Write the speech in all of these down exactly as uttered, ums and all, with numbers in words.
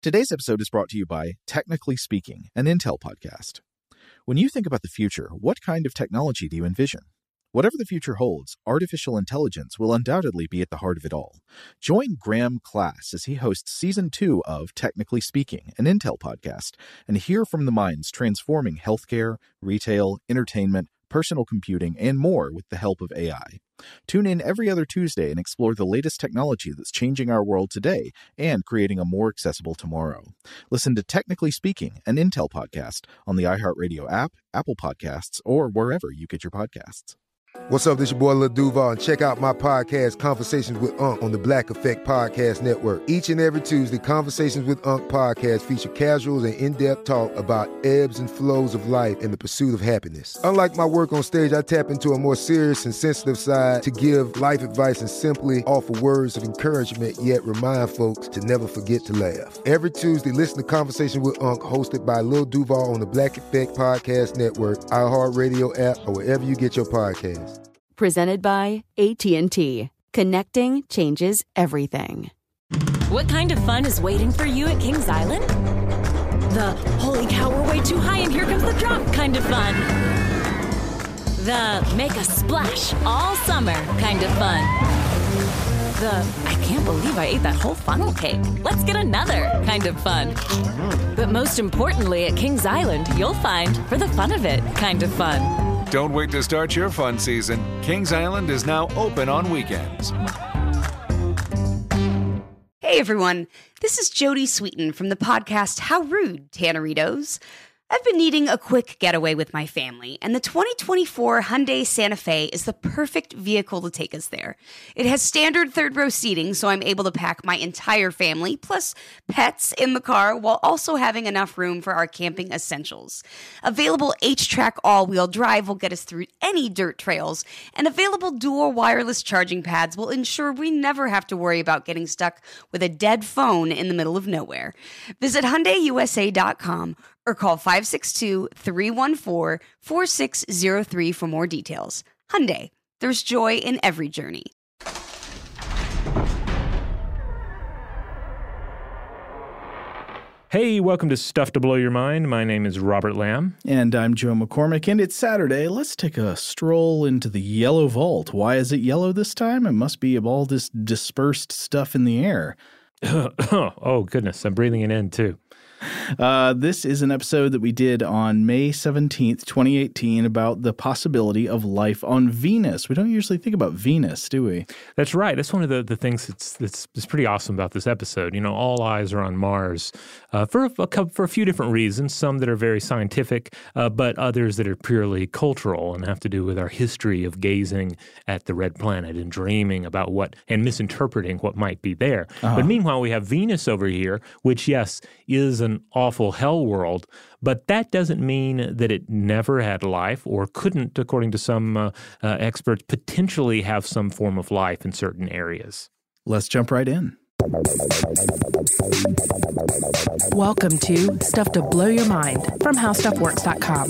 Today's episode is brought to you by Technically Speaking, an Intel podcast. When you think about the future, what kind of technology do you envision? Whatever the future holds, artificial intelligence will undoubtedly be at the heart of it all. Join Graham Class as he hosts Season two of Technically Speaking, an Intel podcast, and hear from the minds transforming healthcare, retail, entertainment, personal computing, and more with the help of A I. Tune in every other Tuesday and explore the latest technology that's changing our world today and creating a more accessible tomorrow. Listen to Technically Speaking, an Intel podcast on the iHeartRadio app, Apple Podcasts, or wherever you get your podcasts. What's up, this your boy Lil Duval, and check out my podcast, Conversations with Unc, on the Black Effect Podcast Network. Each and every Tuesday, Conversations with Unc podcast feature casuals and in-depth talk about ebbs and flows of life and the pursuit of happiness. Unlike my work on stage, I tap into a more serious and sensitive side to give life advice and simply offer words of encouragement, yet remind folks to never forget to laugh. Every Tuesday, listen to Conversations with Unc, hosted by Lil Duval on the Black Effect Podcast Network, iHeartRadio app, or wherever you get your podcasts. Presented by A T and T. Connecting changes everything. What kind of fun is waiting for you at Kings Island? The holy cow, we're way too high and here comes the drop kind of fun. The make a splash all summer kind of fun. The I can't believe I ate that whole funnel cake. Let's get another kind of fun. But most importantly, at Kings Island, you'll find for the fun of it kind of fun. Don't wait to start your fun season. Kings Island is now open on weekends. Hey everyone, this is Jody Sweeten from the podcast How Rude, Tanneritos. I've been needing a quick getaway with my family, and the twenty twenty-four Hyundai Santa Fe is the perfect vehicle to take us there. It has standard third-row seating, so I'm able to pack my entire family, plus pets, in the car, while also having enough room for our camping essentials. Available H-Track all-wheel drive will get us through any dirt trails, and available dual wireless charging pads will ensure we never have to worry about getting stuck with a dead phone in the middle of nowhere. Visit Hyundai U S A dot com or call five six two, three one four, four six zero three for more details. Hyundai, there's joy in every journey. Hey, welcome to Stuff to Blow Your Mind. My name is Robert Lamb. And I'm Joe McCormick, and it's Saturday. Let's take a stroll into the yellow vault. Why is it yellow this time? It must be of all this dispersed stuff in the air. Oh, goodness. I'm breathing it in, too. Uh, this is an episode that we did on May seventeenth, twenty eighteen, about the possibility of life on Venus. We don't usually think about Venus, do we? That's right. That's one of the, the things that's, that's that's pretty awesome about this episode. You know, all eyes are on Mars uh, for, a, for a few different reasons, some that are very scientific, uh, but others that are purely cultural and have to do with our history of gazing at the red planet and dreaming about what and misinterpreting what might be there. Uh-huh. But meanwhile, we have Venus over here, which, yes, is an awful hell world, but that doesn't mean that it never had life or couldn't, according to some uh, uh, experts, potentially have some form of life in certain areas. Let's jump right in. Welcome to Stuff to Blow Your Mind from how stuff works dot com.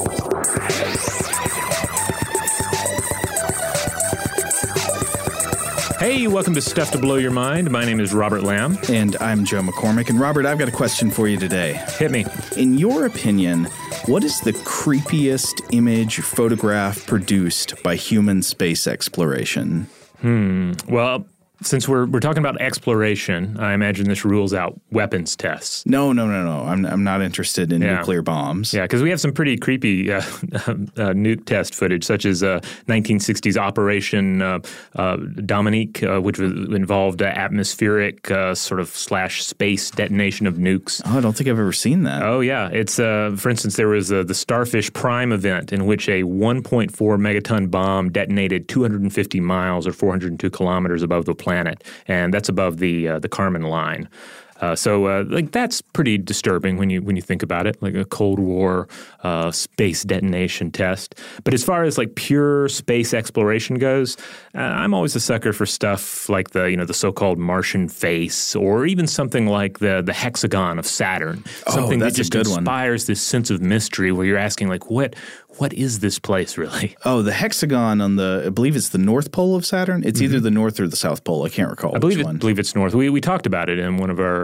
Hey, welcome to Stuff to Blow Your Mind. My name is Robert Lamb. And I'm Joe McCormick. And Robert, I've got a question for you today. Hit me. In your opinion, what is the creepiest image photograph produced by human space exploration? Hmm. Well, since we're we're talking about exploration, I imagine this rules out weapons tests. No, no, no, no. I'm I'm not interested in yeah. nuclear bombs. Yeah, because we have some pretty creepy uh, uh, nuke test footage, such as uh, nineteen sixties Operation uh, uh, Dominique, uh, which was, involved uh, atmospheric uh, sort of slash space detonation of nukes. Oh, I don't think I've ever seen that. Oh, yeah. It's uh, for instance, there was uh, the Starfish Prime event in which a one point four megaton bomb detonated two hundred fifty miles or four hundred two kilometers above the planet. Planet, and that's above the uh, the Kármán line. Uh, so, uh, like, that's pretty disturbing when you when you think about it, like a Cold War uh, space detonation test. But as far as like pure space exploration goes, uh, I'm always a sucker for stuff like the you know the so-called Martian face, or even something like the the hexagon of Saturn. Something oh, that's that just a good inspires one. This sense of mystery, where you're asking like, what what is this place really? Oh, the hexagon on the I believe it's the North Pole of Saturn. It's mm-hmm. either the North or the South Pole. I can't recall. I believe which it, one. believe it's North. We we talked about it in one of our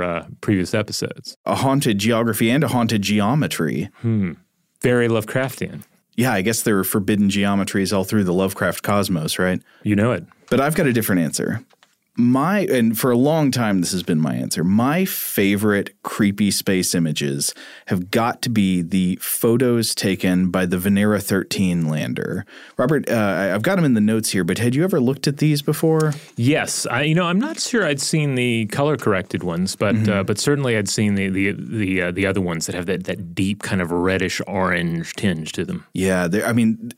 uh, previous episodes. A haunted geography and a haunted geometry. Hmm. Very Lovecraftian. Yeah, I guess there are forbidden geometries all through the Lovecraft cosmos, right? You know it. But I've got a different answer. My, and for a long time, this has been my answer. My favorite creepy space images have got to be the photos taken by the Venera thirteen lander. Robert, uh, I've got them in the notes here, but had you ever looked at these before? Yes. I, you know, I'm not sure I'd seen the color-corrected ones, but mm-hmm. uh, but certainly I'd seen the the the, uh, the other ones that have that, that deep kind of reddish-orange tinge to them. Yeah, I mean...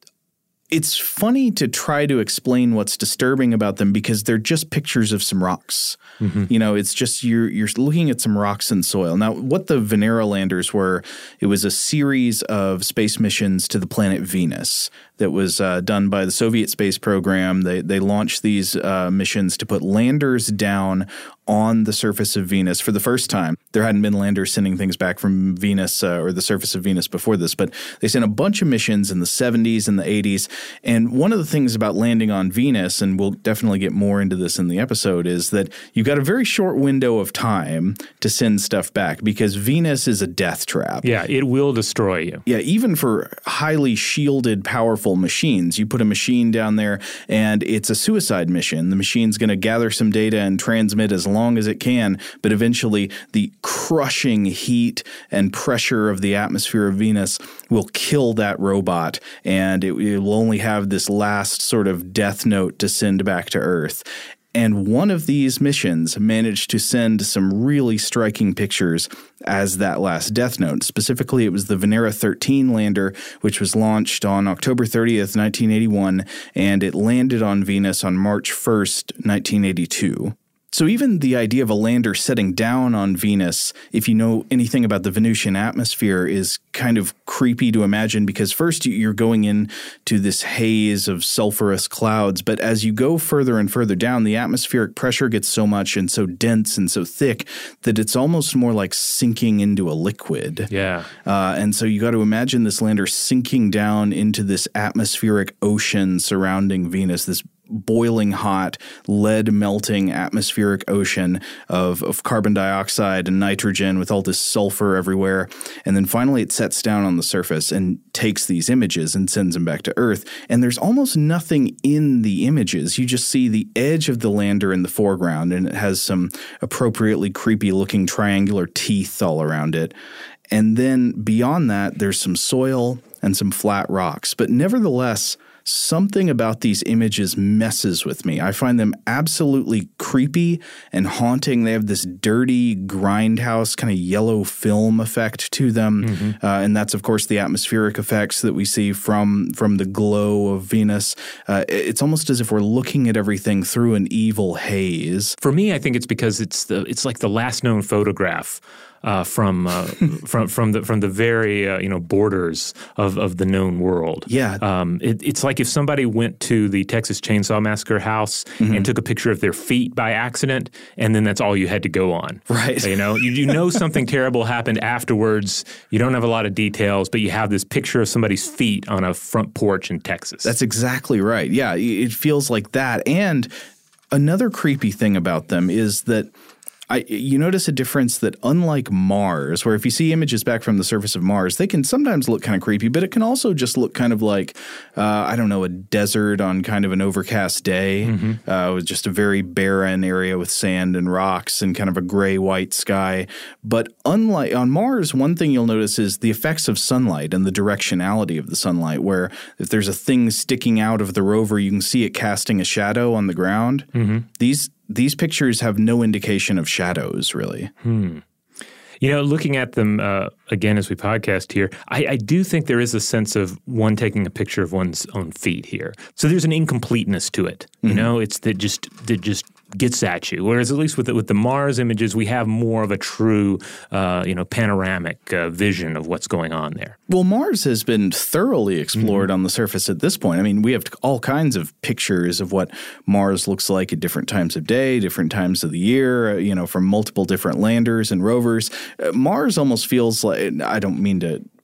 It's funny to try to explain what's disturbing about them because they're just pictures of some rocks. Mm-hmm. You know, it's just you're you're looking at some rocks and soil. Now, what the Venera landers were, it was a series of space missions to the planet Venus that was uh, done by the Soviet space program. They they launched these uh, missions to put landers down on the surface of Venus for the first time. There hadn't been landers sending things back from Venus uh, or the surface of Venus before this, but they sent a bunch of missions in the seventies and the eighties. And one of the things about landing on Venus, and we'll definitely get more into this in the episode, is that you've got a very short window of time to send stuff back because Venus is a death trap. Yeah, it will destroy you. Yeah, even for highly shielded, powerful machines. You put a machine down there and it's a suicide mission. The machine's going to gather some data and transmit as long as it can, but eventually the crushing heat and pressure of the atmosphere of Venus will kill that robot, and it, it will only have this last sort of death note to send back to Earth. And one of these missions managed to send some really striking pictures as that last death note. Specifically, it was the Venera thirteen lander, which was launched on October thirtieth, nineteen eighty-one, and it landed on Venus on March first, nineteen eighty-two. So even the idea of a lander setting down on Venus, if you know anything about the Venusian atmosphere, is kind of creepy to imagine because first you're going into this haze of sulfurous clouds, but as you go further and further down, the atmospheric pressure gets so much and so dense and so thick that it's almost more like sinking into a liquid. Yeah. Uh, and so you got to imagine this lander sinking down into this atmospheric ocean surrounding Venus, this boiling hot, lead-melting atmospheric ocean of, of carbon dioxide and nitrogen with all this sulfur everywhere. And then finally it sets down on the surface and takes these images and sends them back to Earth. And there's almost nothing in the images. You just see the edge of the lander in the foreground, and it has some appropriately creepy-looking triangular teeth all around it. And then beyond that, there's some soil and some flat rocks. But nevertheless, something about these images messes with me. I find them absolutely creepy and haunting. They have this dirty grindhouse kind of yellow film effect to them. Mm-hmm. Uh, and that's, of course, the atmospheric effects that we see from, from the glow of Venus. Uh, it's almost as if we're looking at everything through an evil haze. For me, I think it's because it's the it's like the last known photograph Uh, from uh, from from the from the very uh, you know borders of, of the known world. Yeah, um, it, it's like if somebody went to the Texas Chainsaw Massacre house mm-hmm. and took a picture of their feet by accident, and then that's all you had to go on. Right. You know, you, you know something terrible happened afterwards. You don't have a lot of details, but you have this picture of somebody's feet on a front porch in Texas. That's exactly right. Yeah, it feels like that. And another creepy thing about them is that I, you notice a difference that unlike Mars, where if you see images back from the surface of Mars, they can sometimes look kind of creepy, but it can also just look kind of like, uh, I don't know, a desert on kind of an overcast day mm-hmm. uh, with just a very barren area with sand and rocks and kind of a gray-white sky. But unlike on Mars, one thing you'll notice is the effects of sunlight and the directionality of the sunlight, where if there's a thing sticking out of the rover, you can see it casting a shadow on the ground. Mm-hmm. These These pictures have no indication of shadows, really. Hmm. You know, looking at them uh, again as we podcast here, I, I do think there is a sense of one taking a picture of one's own feet here. So there's an incompleteness to it. You mm-hmm. know, it's that just that just gets at you. Whereas at least with the, with the Mars images, we have more of a true, uh, you know, panoramic uh, vision of what's going on there. Well, Mars has been thoroughly explored mm-hmm. on the surface at this point. I mean, we have all kinds of pictures of what Mars looks like at different times of day, different times of the year, you know, from multiple different landers and rovers. Uh, Mars almost feels like, I don't mean to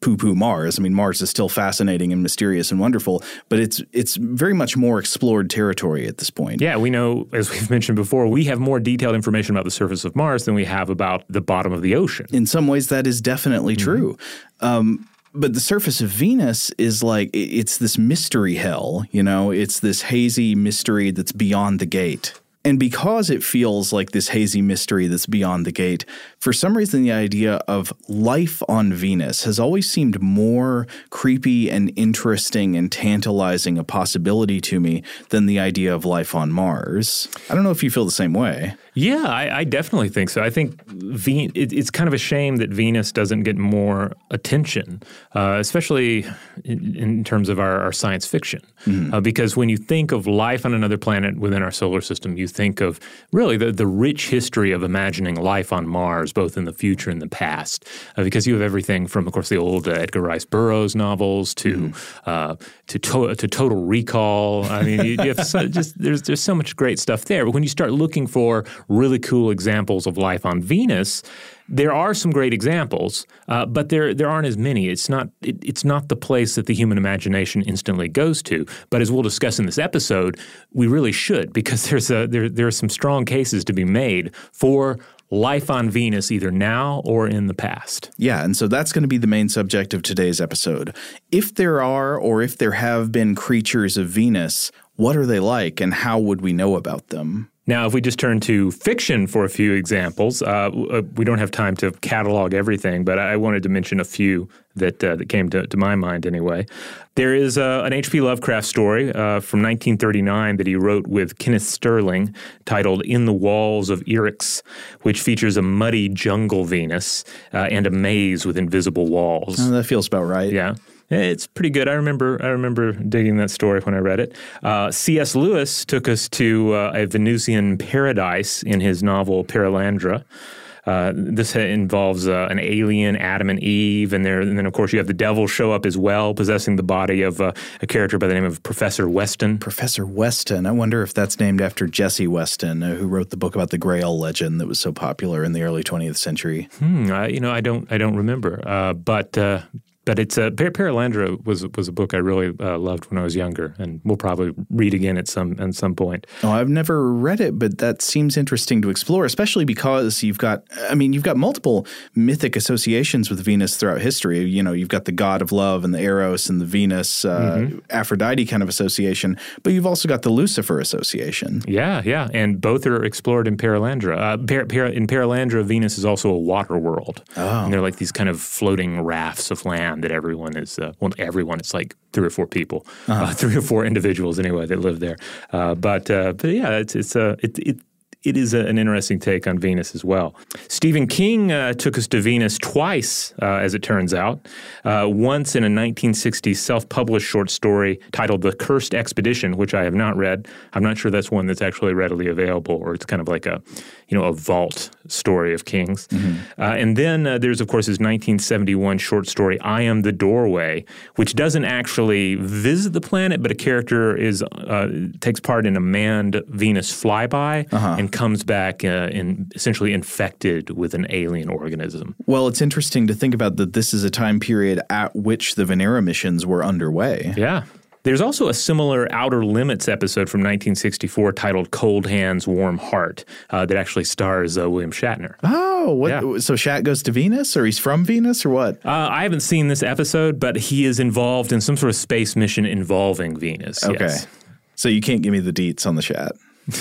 poo-poo Mars. I mean, Mars is still fascinating and mysterious and wonderful, but it's it's very much more explored territory at this point. Yeah, we know, as we've mentioned before, we have more detailed information about the surface of Mars than we have about the bottom of the ocean. In some ways, that is definitely mm-hmm. true. Um, but the surface of Venus is like, it's this mystery hell, you know? It's this hazy mystery that's beyond the gate. And because it feels like this hazy mystery that's beyond the gate, for some reason the idea of life on Venus has always seemed more creepy and interesting and tantalizing a possibility to me than the idea of life on Mars. I don't know if you feel the same way. Yeah, I, I definitely think so. I think Ve- it, it's kind of a shame that Venus doesn't get more attention, uh, especially in, in terms of our, our science fiction. Mm-hmm. Uh, because when you think of life on another planet within our solar system, you think of really the, the rich history of imagining life on Mars, both in the future and the past. Uh, because you have everything from, of course, the old uh, Edgar Rice Burroughs novels to mm-hmm. uh, to, to to Total Recall. I mean, you, you have so, just there's there's so much great stuff there. But when you start looking for really cool examples of life on Venus, there are some great examples, uh, but there there aren't as many. It's not it, it's not the place that the human imagination instantly goes to. But as we'll discuss in this episode, we really should, because there's a there there are some strong cases to be made for life on Venus, either now or in the past. Yeah, and so that's going to be the main subject of today's episode. If there are, or if there have been creatures of Venus, what are they like, and how would we know about them? Now, if we just turn to fiction for a few examples, uh, we don't have time to catalog everything, but I wanted to mention a few that uh, that came to, to my mind anyway. There is uh, an H P Lovecraft story uh, from nineteen thirty-nine that he wrote with Kenneth Sterling titled In the Walls of Eryx, which features a muddy jungle Venus uh, and a maze with invisible walls. Oh, that feels about right. Yeah. It's pretty good. I remember I remember digging that story when I read it. Uh, C S. Lewis took us to uh, a Venusian paradise in his novel Perelandra. Uh, this involves uh, an alien, Adam and Eve, and, there, and then, of course, you have the devil show up as well, possessing the body of uh, a character by the name of Professor Weston. Professor Weston. I wonder if that's named after Jesse Weston, uh, who wrote the book about the Grail legend that was so popular in the early twentieth century. Hmm. I, you know, I don't. I don't remember. Uh, but. Uh, But it's a Perelandra was was a book I really uh, loved when I was younger, and we'll probably read again at some at some point. Oh, I've never read it, but that seems interesting to explore, especially because you've got, I mean, you've got multiple mythic associations with Venus throughout history. You know, you've got the god of love and the Eros and the Venus uh, mm-hmm. Aphrodite kind of association, but you've also got the Lucifer association. Yeah, yeah, and both are explored in Perelandra. Uh, per, per, in Perelandra, Venus is also a water world. Oh. And they're like these kind of floating rafts of land that everyone is, uh, well, everyone, it's like three or four people, uh-huh. uh, three or four individuals anyway that live there. Uh, but, uh, but yeah, it's, it's uh, it, it, it is a, an interesting take on Venus as well. Stephen King uh, took us to Venus twice, uh, as it turns out. Uh, once in a nineteen sixties self-published short story titled The Cursed Expedition, which I have not read. I'm not sure that's one that's actually readily available, or it's kind of like a, you know, a vault story of King's. Mm-hmm. Uh, and then uh, there's, of course, his nineteen seventy-one short story, I Am the Doorway, which doesn't actually visit the planet, but a character is uh, takes part in a manned Venus flyby uh-huh. and comes back uh, in, essentially infected with an alien organism. Well, it's interesting to think about that this is a time period at which the Venera missions were underway. Yeah. There's also a similar Outer Limits episode from nineteen sixty-four titled Cold Hands, Warm Heart uh, that actually stars uh, William Shatner. Oh, what, yeah. So Shat goes to Venus, or he's from Venus, or what? Uh, I haven't seen this episode, but he is involved in some sort of space mission involving Venus. Okay. Yes. So you can't give me the deets on the Shat.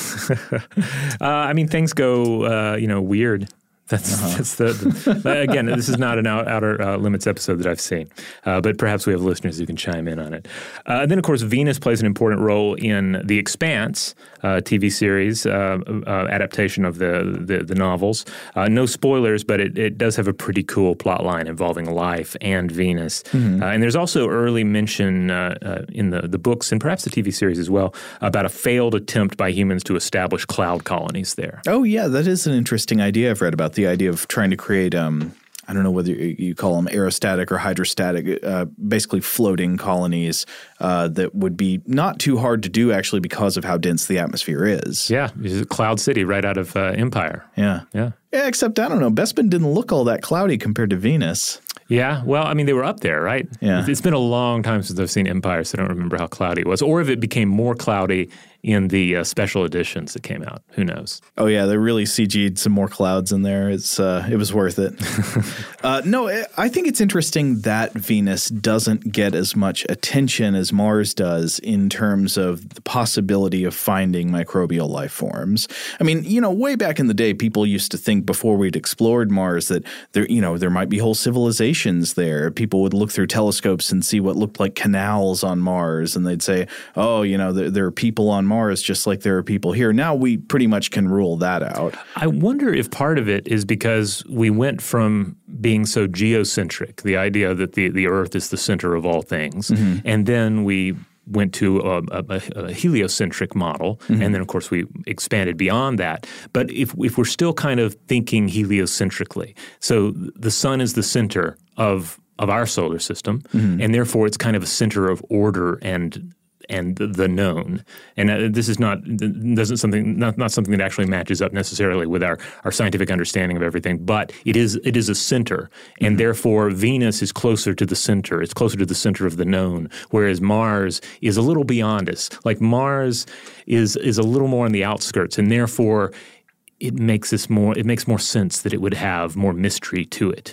uh, I mean, things go, uh, you know, weird. That's, uh-huh. that's the, the again, this is not an out, Outer uh, Limits episode that I've seen, uh, but perhaps we have listeners who can chime in on it. Uh, and then, of course, Venus plays an important role in The Expanse uh, T V series uh, uh, adaptation of the the, the novels. Uh, no spoilers, but it, it does have a pretty cool plot line involving life and Venus. Mm-hmm. Uh, and there's also early mention uh, uh, in the, the books and perhaps the T V series as well about a failed attempt by humans to establish cloud colonies there. Oh, yeah, that is an interesting idea I've read about. The idea of trying to create, um, I don't know whether you call them aerostatic or hydrostatic, uh, basically floating colonies uh, that would be not too hard to do actually because of how dense the atmosphere is. Yeah, it's a cloud city right out of uh, Empire. Yeah. Yeah. Yeah, except, I don't know, Bespin didn't look all that cloudy compared to Venus. Yeah, well, I mean, they were up there, right? Yeah. It's been a long time since I've seen Empire, so I don't remember how cloudy it was. Or if it became more cloudy in the uh, special editions that came out. Who knows? Oh, yeah, they really C G'd some more clouds in there. It's uh, It was worth it. uh, no, I think it's interesting that Venus doesn't get as much attention as Mars does in terms of the possibility of finding microbial life forms. I mean, you know, way back in the day, people used to think before we'd explored Mars that there, you know, there might be whole civilizations there. People would look through telescopes and see what looked like canals on Mars, and they'd say, oh, you know, there, there are people on Mars just like there are people here. Now we pretty much can rule that out. I wonder if part of it is because we went from being so geocentric, the idea that the, the Earth is the center of all things, mm-hmm. and then we went to a, a, a heliocentric model, mm-hmm. and then, of course, we expanded beyond that. But if if we're still kind of thinking heliocentrically, so the sun is the center of of our solar system, mm-hmm. and therefore it's kind of a center of order and and the, the known. And uh, this is not doesn't something not, not something that actually matches up necessarily with our, our scientific understanding of everything, but it is it is a center, and mm-hmm. therefore Venus is closer to the center. It's closer to the center of the known, whereas Mars is a little beyond us. Like Mars is is a little more on the outskirts, and therefore it makes this more it makes more sense that it would have more mystery to it.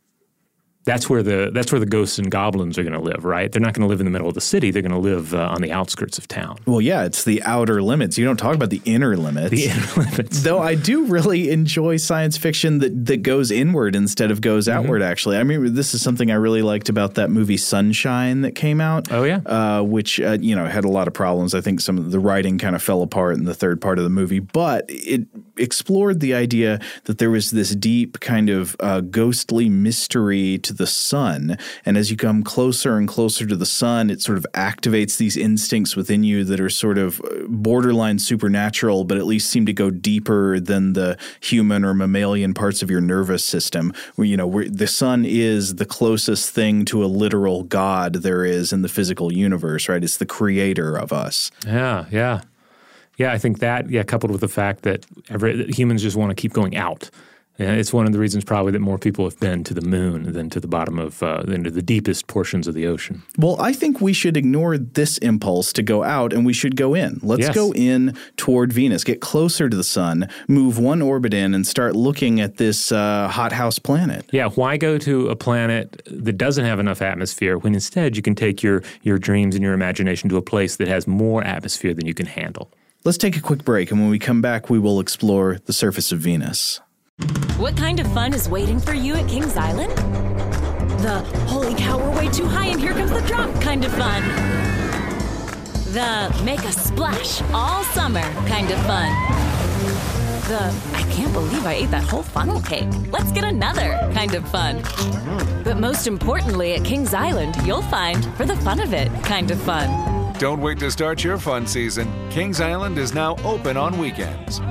That's where the that's where the ghosts and goblins are going to live, right? They're not going to live in the middle of the city. They're going to live uh, on the outskirts of town. Well, yeah, it's the outer limits. You don't talk about the inner limits. The inner limits. Though I do really enjoy science fiction that, that goes inward instead of goes mm-hmm. outward, actually. I mean, this is something I really liked about that movie Sunshine that came out. Oh, yeah? Uh, which, uh, you know, had a lot of problems. I think some of the writing kind of fell apart in the third part of the movie. But it explored the idea that there was this deep kind of uh, ghostly mystery to the sun. And as you come closer and closer to the sun, it sort of activates these instincts within you that are sort of borderline supernatural, but at least seem to go deeper than the human or mammalian parts of your nervous system. Where, you know, where the sun is the closest thing to a literal God there is in the physical universe, right? It's the creator of us. Yeah, yeah. Yeah, I think that, yeah, coupled with the fact that every, that humans just want to keep going out. Yeah, it's one of the reasons probably that more people have been to the moon than to the bottom of, uh, than to the deepest portions of the ocean. Well, I think we should ignore this impulse to go out and we should go in. Let's yes. go in toward Venus, get closer to the sun, move one orbit in and start looking at this uh, hothouse planet. Yeah, why go to a planet that doesn't have enough atmosphere when instead you can take your, your dreams and your imagination to a place that has more atmosphere than you can handle? Let's take a quick break, and when we come back, we will explore the surface of Venus. What kind of fun is waiting for you at Kings Island? The holy cow, we're way too high and here comes the drop kind of fun. The make a splash all summer kind of fun. The I can't believe I ate that whole funnel cake. Let's get another kind of fun. But most importantly at Kings Island, you'll find for the fun of it kind of fun. Don't wait to start your fun season. Kings Island is now open on weekends.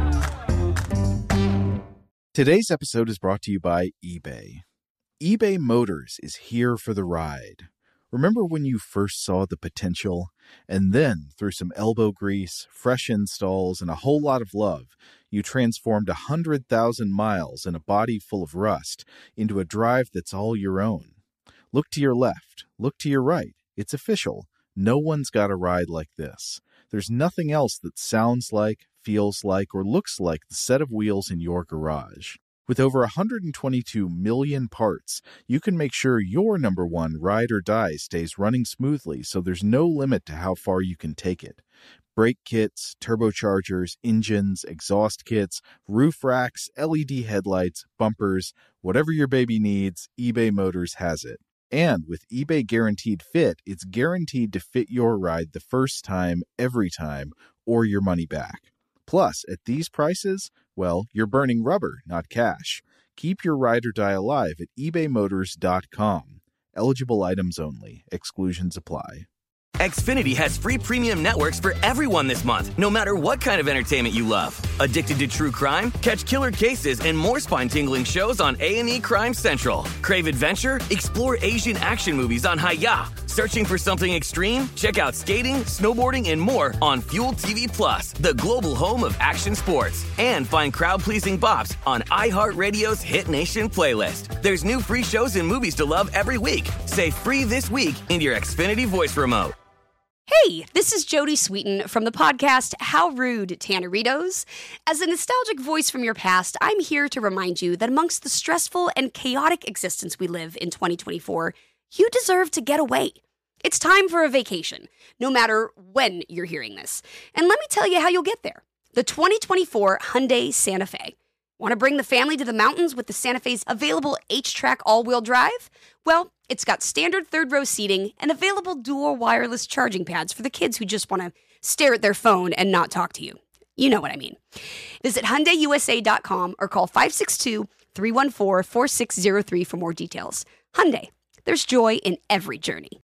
Today's episode is brought to you by eBay. eBay Motors is here for the ride. Remember when you first saw the potential? And then, through some elbow grease, fresh installs, and a whole lot of love, you transformed one hundred thousand miles and a body full of rust into a drive that's all your own. Look to your left. Look to your right. It's official. No one's got a ride like this. There's nothing else that sounds like, feels like, or looks like the set of wheels in your garage. With over one hundred twenty-two million parts, you can make sure your number one ride or die stays running smoothly so there's no limit to how far you can take it. Brake kits, turbochargers, engines, exhaust kits, roof racks, L E D headlights, bumpers, whatever your baby needs, eBay Motors has it. And with eBay Guaranteed Fit, it's guaranteed to fit your ride the first time, every time, or your money back. Plus, at these prices, well, you're burning rubber, not cash. Keep your ride or die alive at ebay motors dot com. Eligible items only. Exclusions apply. Xfinity has free premium networks for everyone this month, no matter what kind of entertainment you love. Addicted to true crime? Catch killer cases and more spine-tingling shows on A and E Crime Central. Crave adventure? Explore Asian action movies on Hi-Ya. Searching for something extreme? Check out skating, snowboarding, and more on Fuel T V Plus, the global home of action sports. And find crowd-pleasing bops on iHeartRadio's Hit Nation playlist. There's new free shows and movies to love every week. Say free this week in your Xfinity voice remote. Hey, this is Jodie Sweetin from the podcast How Rude, Tanneritos. As a nostalgic voice from your past, I'm here to remind you that amongst the stressful and chaotic existence we live in twenty twenty-four, you deserve to get away. It's time for a vacation, no matter when you're hearing this. And let me tell you how you'll get there. The twenty twenty-four Hyundai Santa Fe. Want to bring the family to the mountains with the Santa Fe's available H-Track all-wheel drive? Well, it's got standard third-row seating and available dual wireless charging pads for the kids who just want to stare at their phone and not talk to you. You know what I mean. Visit Hyundai U S A dot com or call five six two, three one four, four six zero three for more details. Hyundai, there's joy in every journey.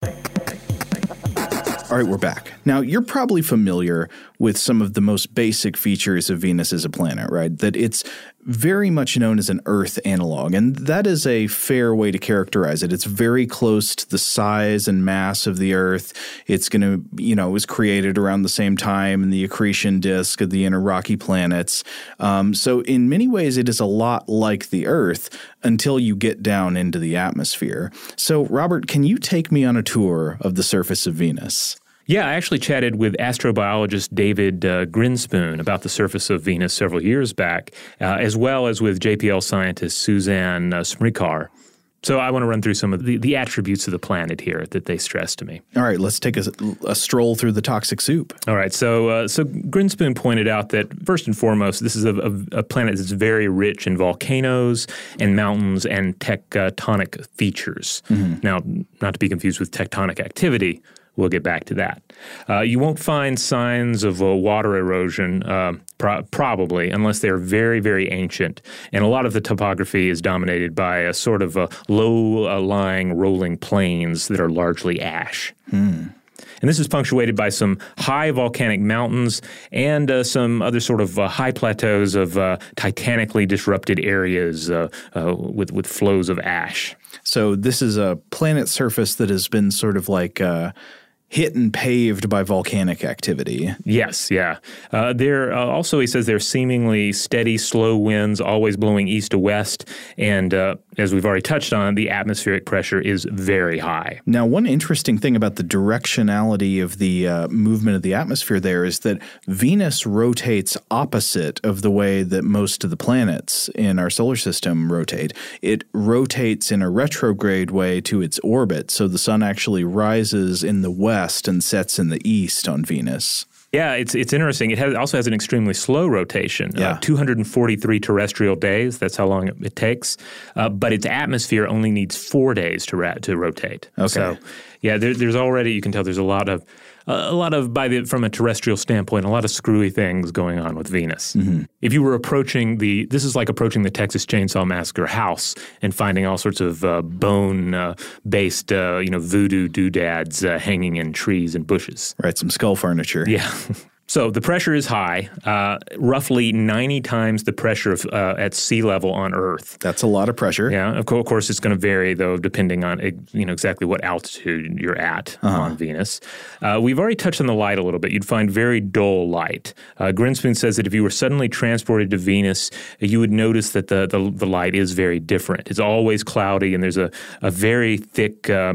All right, we're back. Now, you're probably familiar with some of the most basic features of Venus as a planet, right? That it's very much known as an Earth analog, and that is a fair way to characterize it. It's very close to the size and mass of the Earth. It's going to, you know, it was created around the same time in the accretion disk of the inner rocky planets. Um, so in many ways, it is a lot like the Earth until you get down into the atmosphere. So, Robert, can you take me on a tour of the surface of Venus? Yeah, I actually chatted with astrobiologist David uh, Grinspoon about the surface of Venus several years back, uh, as well as with J P L scientist Suzanne uh, Smrekar. So I want to run through some of the, the attributes of the planet here that they stress to me. All right, let's take a, a stroll through the toxic soup. All right, so uh, so Grinspoon pointed out that first and foremost, this is a, a, a planet that's very rich in volcanoes and mountains and tectonic features. Mm-hmm. Now, not to be confused with tectonic activity. We'll get back to that. Uh, you won't find signs of uh, water erosion, uh, pro- probably, unless they're very, very ancient. And a lot of the topography is dominated by a sort of uh, low-lying rolling plains that are largely ash. Hmm. And this is punctuated by some high volcanic mountains and uh, some other sort of uh, high plateaus of uh, titanically disrupted areas uh, uh, with, with flows of ash. So this is a planet surface that has been sort of like uh, hit and paved by volcanic activity. Yes, yeah. Uh, there uh, also, he says, there are seemingly steady, slow winds, always blowing east to west, and uh, as we've already touched on, the atmospheric pressure is very high. Now, one interesting thing about the directionality of the uh, movement of the atmosphere there is that Venus rotates opposite of the way that most of the planets in our solar system rotate. It rotates in a retrograde way to its orbit, so the sun actually rises in the west and sets in the east on Venus. Yeah, it's it's interesting. It has, also has an extremely slow rotation, yeah. uh, two hundred forty-three terrestrial days. That's how long it, it takes. Uh, but its atmosphere only needs four days to ra- to rotate. Okay. So, yeah, there, there's already, you can tell there's a lot of, uh, a lot of, by the from a terrestrial standpoint, a lot of screwy things going on with Venus. Mm-hmm. If you were approaching the, this is like approaching the Texas Chainsaw Massacre house and finding all sorts of uh, bone-based, uh, uh, you know, voodoo doodads uh, hanging in trees and bushes. Right, some skull furniture. Yeah. So the pressure is high, uh, roughly ninety times the pressure of, uh, at sea level on Earth. That's a lot of pressure. Yeah, of course it's going to vary, though, depending on you know exactly what altitude you're at uh-huh. on Venus. Uh, we've already touched on the light a little bit. You'd find very dull light. Uh, Grinspoon says that if you were suddenly transported to Venus, you would notice that the, the, the light is very different. It's always cloudy, and there's a, a very thick uh,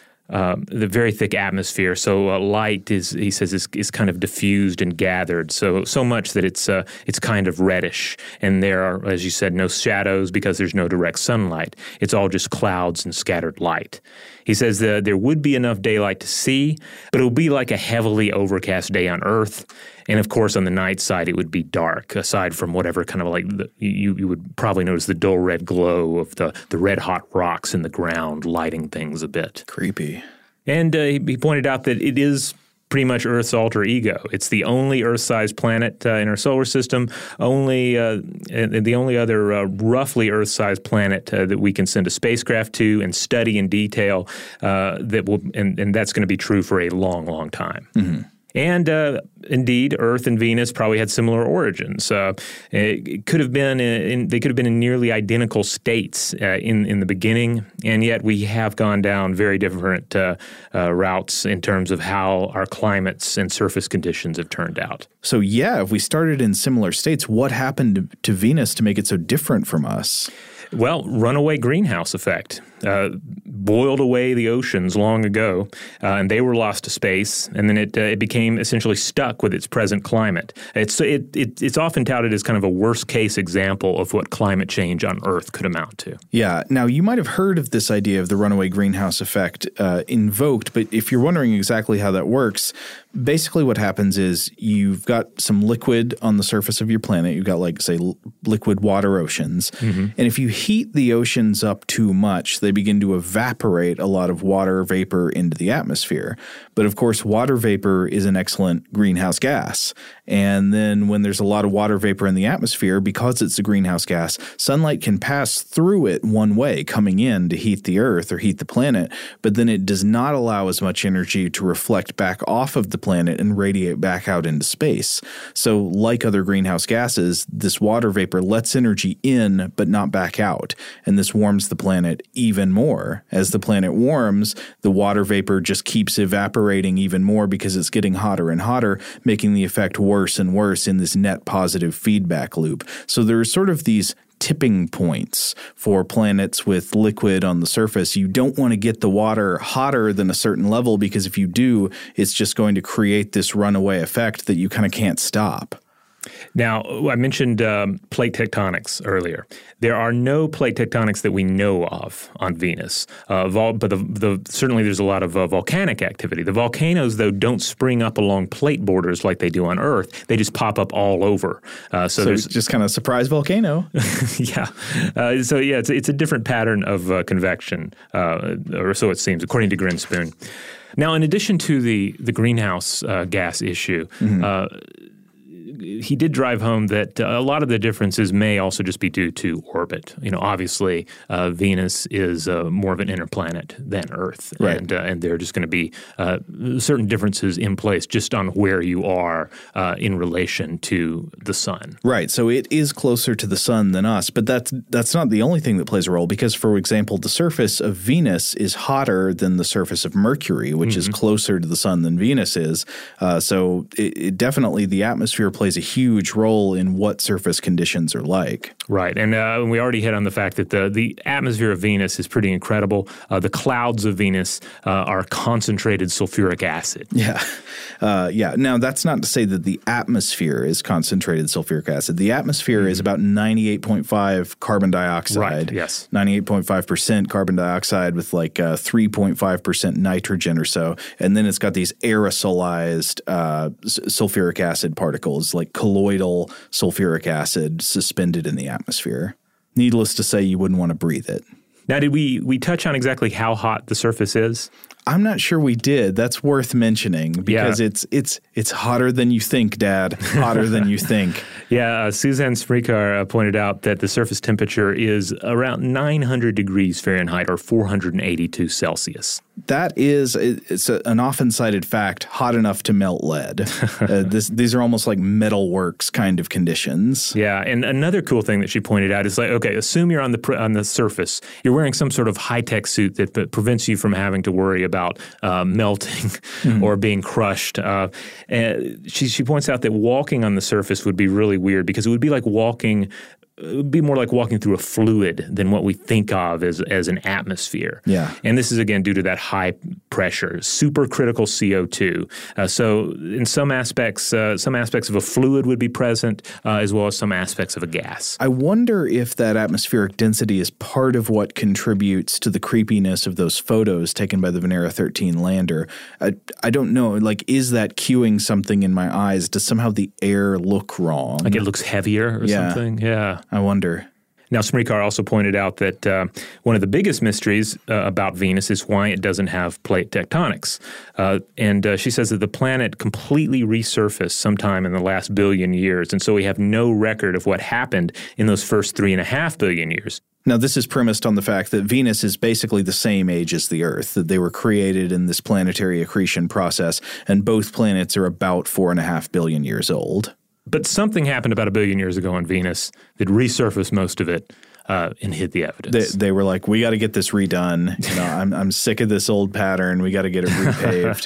Um, the very thick atmosphere, so uh, light is, he says, is, is kind of diffused and gathered, so so much that it's uh, it's kind of reddish, and there are, as you said, no shadows because there's no direct sunlight. It's all just clouds and scattered light. He says that there would be enough daylight to see, but it would be like a heavily overcast day on Earth. And, of course, on the night side, it would be dark, aside from whatever kind of like the, you, you would probably notice the dull red glow of the, the red-hot rocks in the ground lighting things a bit. Creepy. And uh, he, he pointed out that it is pretty much Earth's alter ego. It's the only Earth-sized planet uh, in our solar system, only uh, and the only other uh, roughly Earth-sized planet uh, that we can send a spacecraft to and study in detail. Uh, that will, and, and that's going to be true for a long, long time. Mm-hmm. And uh, indeed, Earth and Venus probably had similar origins. Uh, it could have been in, they could have been in nearly identical states uh, in in the beginning, and yet we have gone down very different uh, uh, routes in terms of how our climates and surface conditions have turned out. So yeah, if we started in similar states, what happened to, to Venus to make it so different from us? Well, runaway greenhouse effect. Uh, boiled away the oceans long ago, uh, and they were lost to space, and then it uh, it became essentially stuck with its present climate. It's it, it it's often touted as kind of a worst case example of what climate change on Earth could amount to. Yeah. Now, you might have heard of this idea of the runaway greenhouse effect uh, invoked, but if you're wondering exactly how that works, basically what happens is you've got some liquid on the surface of your planet. You've got, like, say, l- liquid water oceans. Mm-hmm. And if you heat the oceans up too much, they begin to evaporate a lot of water vapor into the atmosphere. But, of course, water vapor is an excellent greenhouse gas. And then when there's a lot of water vapor in the atmosphere, because it's a greenhouse gas, sunlight can pass through it one way, coming in to heat the Earth or heat the planet. But then it does not allow as much energy to reflect back off of the planet and radiate back out into space. So like other greenhouse gases, this water vapor lets energy in but not back out. And this warms the planet even more. As the planet warms, the water vapor just keeps evaporating even more because it's getting hotter and hotter, making the effect worse and worse in this net positive feedback loop. So there are sort of these tipping points for planets with liquid on the surface. You don't want to get the water hotter than a certain level, because if you do, it's just going to create this runaway effect that you kind of can't stop. Now, I mentioned um, plate tectonics earlier. There are no plate tectonics that we know of on Venus, uh, vol- but the, the, certainly there's a lot of uh, volcanic activity. The volcanoes, though, don't spring up along plate borders like they do on Earth. They just pop up all over. Uh, so so there's just kind of surprise volcano. yeah. Uh, so, yeah, it's, it's a different pattern of uh, convection, uh, or so it seems, according to Grinspoon. Now, in addition to the, the greenhouse uh, gas issue, mm-hmm. uh, he did drive home that uh, a lot of the differences may also just be due to orbit. You know, obviously, uh, Venus is uh, more of an inner planet than Earth, right. and uh, and there are just going to be uh, certain differences in place just on where you are uh, in relation to the sun. Right. So it is closer to the sun than us, but that's that's not the only thing that plays a role, because, for example, the surface of Venus is hotter than the surface of Mercury, which mm-hmm. is closer to the sun than Venus is. Uh, so it, it definitely the atmosphere plays a huge role in what surface conditions are like. Right. And uh, we already hit on the fact that the, the atmosphere of Venus is pretty incredible. Uh, the clouds of Venus uh, are concentrated sulfuric acid. Yeah. Uh, yeah. Now, that's not to say that the atmosphere is concentrated sulfuric acid. The atmosphere mm-hmm. is about ninety-eight point five carbon dioxide. Right. Yes. ninety-eight point five percent carbon dioxide with like uh, three point five percent nitrogen or so. And then it's got these aerosolized uh, s- sulfuric acid particles, like colloidal sulfuric acid suspended in the atmosphere. Needless to say, you wouldn't want to breathe it. Now, did we we touch on exactly how hot the surface is? I'm not sure we did. That's worth mentioning because yeah. it's it's it's hotter than you think, Dad. Hotter than you think. Yeah, uh, Suzanne Smrekar uh, pointed out that the surface temperature is around nine hundred degrees Fahrenheit or four hundred eighty-two Celsius. That is it's a, an often cited fact, hot enough to melt lead. uh, this, these are almost like metalworks kind of conditions. Yeah, and another cool thing that she pointed out is like, okay, assume you're on the pr- on the surface. You're wearing some sort of high-tech suit that p- prevents you from having to worry about uh, melting mm-hmm. or being crushed. Uh, and she she points out that walking on the surface would be really weird because it would be like walking. It would be more like walking through a fluid than what we think of as as an atmosphere. Yeah. And this is, again, due to that high pressure, supercritical C O two. Uh, so in some aspects, uh, some aspects of a fluid would be present uh, as well as some aspects of a gas. I wonder if that atmospheric density is part of what contributes to the creepiness of those photos taken by the Venera thirteen lander. I, I don't know. Like, is that cueing something in my eyes? Does somehow the air look wrong? Like it looks heavier or yeah. something? Yeah. I wonder. Now, Smrekar also pointed out that uh, one of the biggest mysteries uh, about Venus is why it doesn't have plate tectonics. Uh, and uh, she says that the planet completely resurfaced sometime in the last billion years, and so we have no record of what happened in those first three and a half billion years. Now, this is premised on the fact that Venus is basically the same age as the Earth, that they were created in this planetary accretion process, and both planets are about four and a half billion years old. But something happened about a billion years ago on Venus that resurfaced most of it uh, and hid the evidence. They, they were like, we got to get this redone. You know, I'm I'm sick of this old pattern. We got to get it repaved.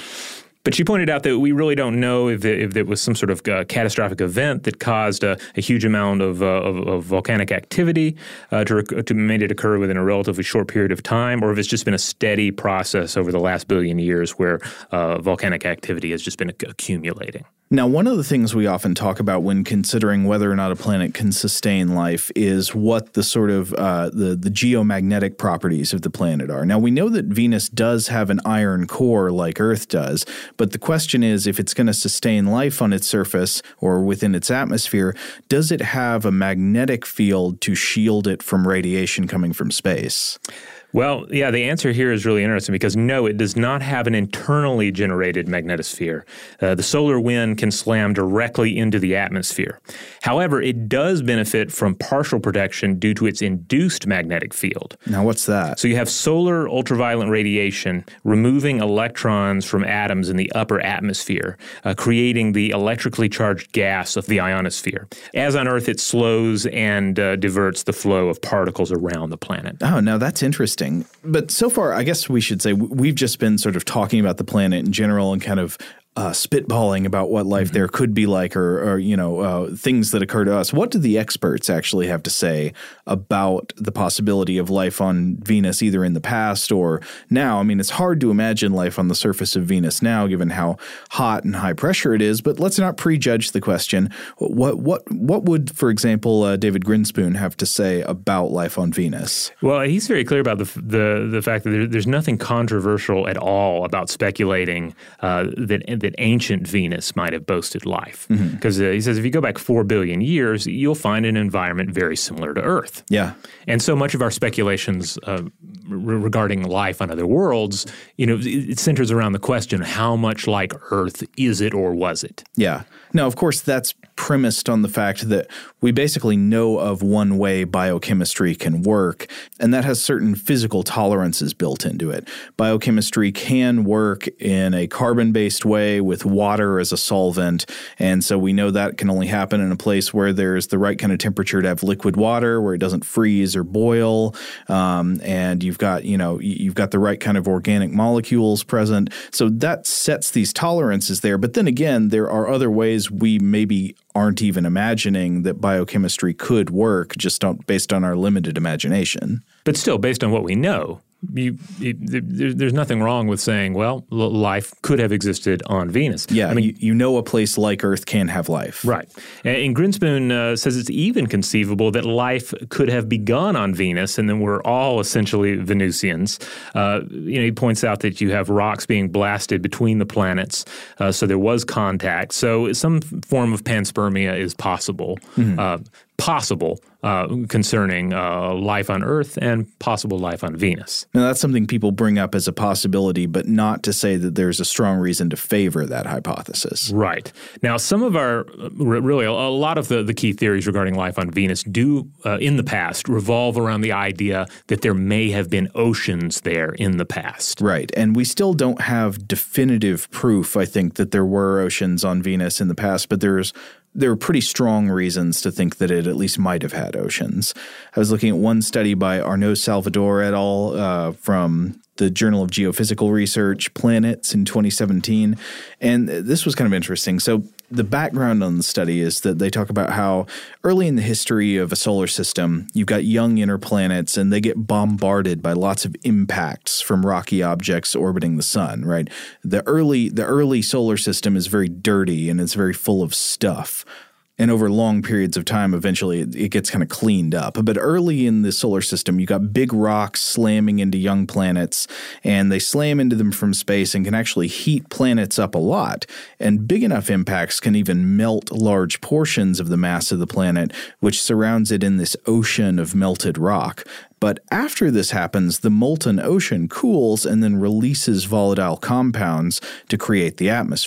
But she pointed out that we really don't know if it, if it was some sort of uh, catastrophic event that caused a, a huge amount of, uh, of, of volcanic activity uh, to, rec- to made it occur within a relatively short period of time, or if it's just been a steady process over the last billion years where uh, volcanic activity has just been ac- accumulating. Now, one of the things we often talk about when considering whether or not a planet can sustain life is what the sort of uh, the, the geomagnetic properties of the planet are. Now, we know that Venus does have an iron core like Earth does, but the question is if it's going to sustain life on its surface or within its atmosphere, does it have a magnetic field to shield it from radiation coming from space? Well, yeah, the answer here is really interesting because no, it does not have an internally generated magnetosphere. Uh, the solar wind can slam directly into the atmosphere. However, it does benefit from partial protection due to its induced magnetic field. Now, what's that? So you have solar ultraviolet radiation removing electrons from atoms in the upper atmosphere, uh, creating the electrically charged gas of the ionosphere. As on Earth, it slows and uh, diverts the flow of particles around the planet. Oh, now that's interesting. But so far, I guess we should say we've just been sort of talking about the planet in general and kind of uh, spitballing about what life mm-hmm. there could be like or, or you know, uh, things that occur to us. What do the experts actually have to say about the possibility of life on Venus either in the past or now? I mean, it's hard to imagine life on the surface of Venus now given how hot and high pressure it is, but let's not prejudge the question. What what what would, for example, uh, David Grinspoon have to say about life on Venus? Well, he's very clear about the the, the fact that there, there's nothing controversial at all about speculating uh, that that ancient Venus might have boasted life. Because mm-hmm. uh, he says if you go back four billion years, you'll find an environment very similar to Earth. Yeah. And so much of our speculations uh, re- regarding life on other worlds, you know, it, it centers around the question, how much like Earth is it or was it? Yeah. Now, of course, that's premised on the fact that we basically know of one way biochemistry can work, and that has certain physical tolerances built into it. Biochemistry can work in a carbon-based way with water as a solvent, and so we know that can only happen in a place where there's the right kind of temperature to have liquid water, where it doesn't freeze or boil, um, and you've got, you know, you've got the right kind of organic molecules present. So that sets these tolerances there. But then again, there are other ways we maybe aren't even imagining that biochemistry could work just on, based on our limited imagination. But still, based on what we know, you, you, there, there's nothing wrong with saying, well, life could have existed on Venus. Yeah, I mean, you, you know a place like Earth can have life. Right. And, and Grinspoon uh, says it's even conceivable that life could have begun on Venus, and then we're all essentially Venusians. Uh, you know, he points out that you have rocks being blasted between the planets, uh, so there was contact. So some form of panspermia is possible. Mm-hmm. Uh, possible uh, concerning uh, life on Earth and possible life on Venus. Now, that's something people bring up as a possibility, but not to say that there's a strong reason to favor that hypothesis. Right. Now, some of our, really, a lot of the, the key theories regarding life on Venus do, uh, in the past, revolve around the idea that there may have been oceans there in the past. Right. And we still don't have definitive proof, I think, that there were oceans on Venus in the past, but there's There are pretty strong reasons to think that it at least might have had oceans. I was looking at one study by Arnaud Salvador et al. Uh, from the Journal of Geophysical Research, Planets, in twenty seventeen, and this was kind of interesting. So the background on the study is that they talk about how early in the history of a solar system, you've got young inner planets, and they get bombarded by lots of impacts from rocky objects orbiting the sun, right? The early the early solar system is very dirty, and it's very full of stuff. And over long periods of time, eventually it, it gets kind of cleaned up. But early in the solar system, you got big rocks slamming into young planets, and they slam into them from space and can actually heat planets up a lot. And big enough impacts can even melt large portions of the mass of the planet, which surrounds it in this ocean of melted rock. But after this happens, the molten ocean cools and then releases volatile compounds to create the atmosphere.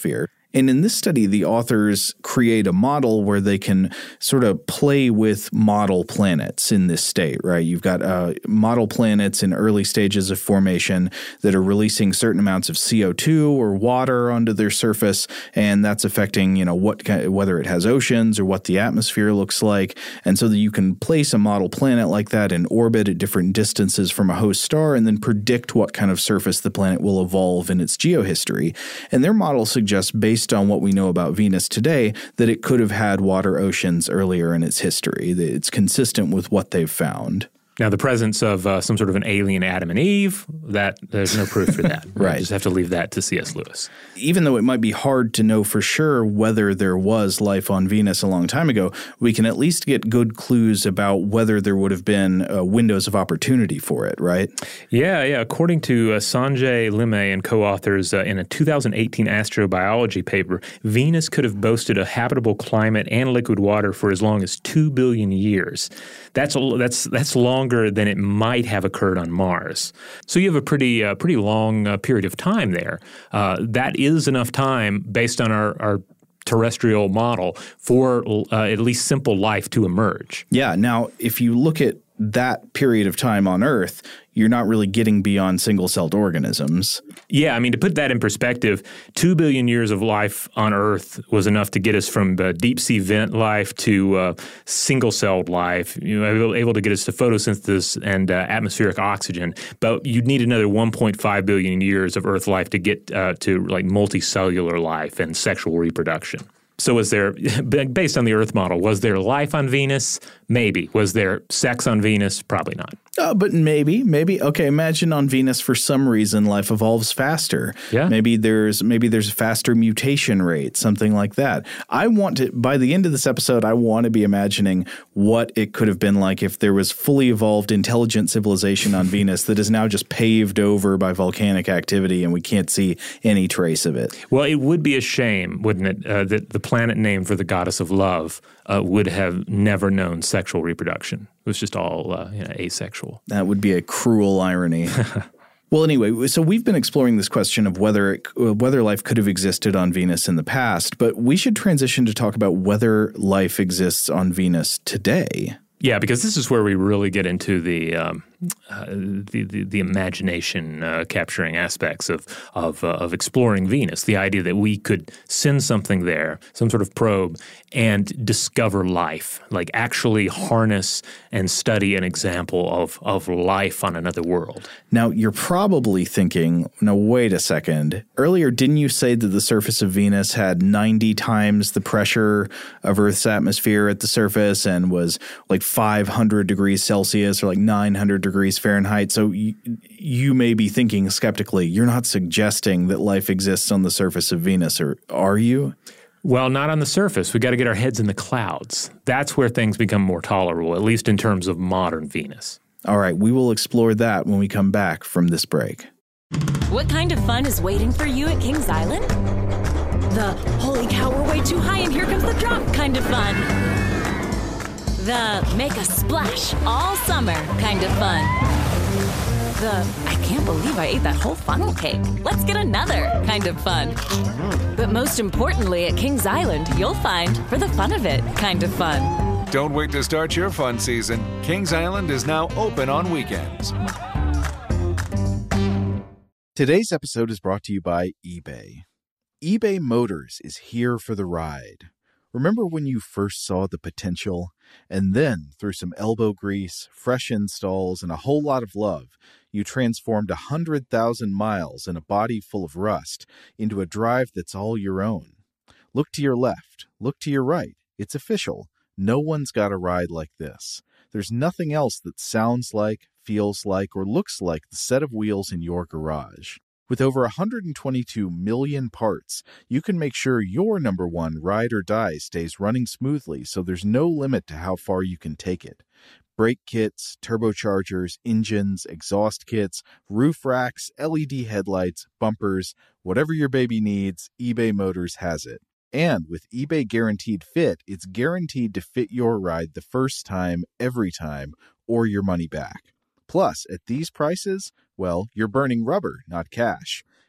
And in this study, the authors create a model where they can sort of play with model planets in this state, right? You've got uh, model planets in early stages of formation that are releasing certain amounts of C O two or water onto their surface, and that's affecting, you know, what kind, whether it has oceans or what the atmosphere looks like. And so that you can place a model planet like that in orbit at different distances from a host star and then predict what kind of surface the planet will evolve in its geohistory. And their model suggests, based Based on what we know about Venus today, that it could have had water oceans earlier in its history. It's consistent with what they've found. Now, the presence of uh, some sort of an alien Adam and Eve, that there's no proof for that. Right. You just have to leave that to C S. Lewis. Even though it might be hard to know for sure whether there was life on Venus a long time ago, we can at least get good clues about whether there would have been uh, windows of opportunity for it, right? Yeah, yeah. According to uh, Sanjay Limaye and co-authors uh, in a two thousand eighteen astrobiology paper, Venus could have boasted a habitable climate and liquid water for as long as two billion years. That's a, that's that's longer than it might have occurred on Mars. So you have a pretty uh, pretty long uh, period of time there. Uh, that is enough time based on our, our terrestrial model for uh, at least simple life to emerge. Yeah. Now, if you look at that period of time on Earth, you're not really getting beyond single-celled organisms. Yeah, I mean, to put that in perspective, two billion years of life on Earth was enough to get us from uh, deep-sea vent life to uh, single-celled life, you know, able to get us to photosynthesis and uh, atmospheric oxygen. But you'd need another one point five billion years of Earth life to get uh, to like multicellular life and sexual reproduction. So was there, based on the Earth model, was there life on Venus? Maybe. Was there sex on Venus? Probably not. Uh, but maybe, maybe. Okay, imagine on Venus for some reason life evolves faster. Yeah. Maybe there's maybe there's a faster mutation rate, something like that. I want to, by the end of this episode, I want to be imagining what it could have been like if there was fully evolved intelligent civilization on Venus that is now just paved over by volcanic activity and we can't see any trace of it. Well, it would be a shame, wouldn't it, uh, that the planet named for the goddess of love uh, would have never known sexual reproduction. It was just all uh, you know, asexual. That would be a cruel irony. Well, anyway, so we've been exploring this question of whether it, whether life could have existed on Venus in the past, but we should transition to talk about whether life exists on Venus today. Yeah, because this is where we really get into the um, uh, the, the the imagination uh, capturing aspects of of uh, of exploring Venus. The idea that we could send something there, some sort of probe, and discover life, like actually harness and study an example of of life on another world. Now, you're probably thinking, no, wait a second. Earlier, didn't you say that the surface of Venus had ninety times the pressure of Earth's atmosphere at the surface and was like five hundred degrees Celsius or like nine hundred degrees Fahrenheit? So you, you may be thinking skeptically, you're not suggesting that life exists on the surface of Venus, or are you? Well, not on the surface. We've got to get our heads in the clouds. That's where things become more tolerable, at least in terms of modern Venus. All right, we will explore that when we come back from this break. What kind of fun is waiting for you at Kings Island? The holy cow, we're way too high and here comes the drop kind of fun. The make a splash all summer kind of fun. The I can't believe I ate that whole funnel cake. Let's get another kind of fun. But most importantly, at Kings Island, you'll find for the fun of it kind of fun. Don't wait to start your fun season. Kings Island is now open on weekends. Today's episode is brought to you by eBay. eBay Motors is here for the ride. Remember when you first saw the potential? And then, through some elbow grease, fresh installs, and a whole lot of love, you transformed one hundred thousand miles and a body full of rust into a drive that's all your own. Look to your left. Look to your right. It's official. No one's got a ride like this. There's nothing else that sounds like, feels like, or looks like the set of wheels in your garage. With over one hundred twenty-two million parts, you can make sure your number one ride or die stays running smoothly, so there's no limit to how far you can take it. Brake kits, turbochargers, engines, exhaust kits, roof racks, L E D headlights, bumpers, whatever your baby needs, eBay Motors has it. And with eBay Guaranteed Fit, it's guaranteed to fit your ride the first time, every time, or your money back. Plus, at these prices, well, you're burning rubber, not cash.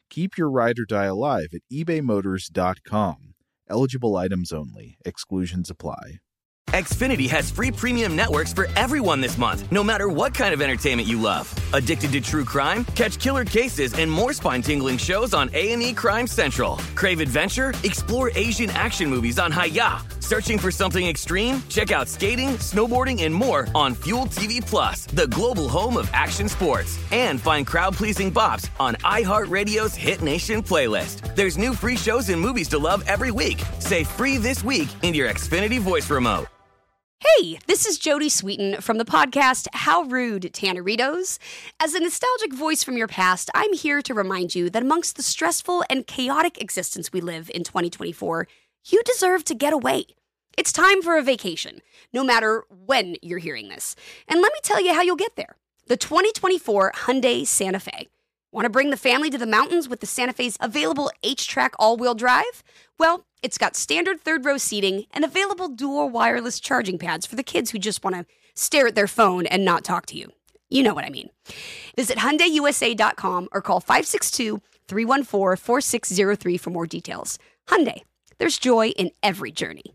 Keep your ride or die alive at ebay motors dot com. Eligible items only. Exclusions apply. Xfinity has free premium networks for everyone this month, no matter what kind of entertainment you love. Addicted to true crime? Catch killer cases and more spine-tingling shows on A and E Crime Central. Crave adventure? Explore Asian action movies on Hi-Ya. Searching for something extreme? Check out skating, snowboarding, and more on Fuel T V Plus, the global home of action sports. And find crowd-pleasing bops on iHeartRadio's Hit Nation playlist. There's new free shows and movies to love every week. Say free this week in your Xfinity voice remote. Hey, this is Jodie Sweetin from the podcast How Rude, Tanneritos. As a nostalgic voice from your past, I'm here to remind you that amongst the stressful and chaotic existence we live in twenty twenty-four, you deserve to get away. It's time for a vacation, no matter when you're hearing this. And let me tell you how you'll get there. The twenty twenty-four Hyundai Santa Fe. Want to bring the family to the mountains with the Santa Fe's available H-Track all-wheel drive? Well, it's got standard third-row seating and available dual wireless charging pads for the kids who just want to stare at their phone and not talk to you. You know what I mean. Visit Hyundai U S A dot com or call five six two, three one four, four six zero three for more details. Hyundai, there's joy in every journey.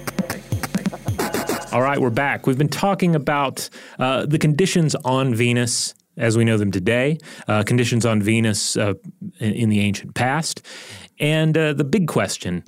All right, we're back. We've been talking about uh, the conditions on Venus as we know them today, uh, conditions on Venus uh, in, in the ancient past, and uh, the big question,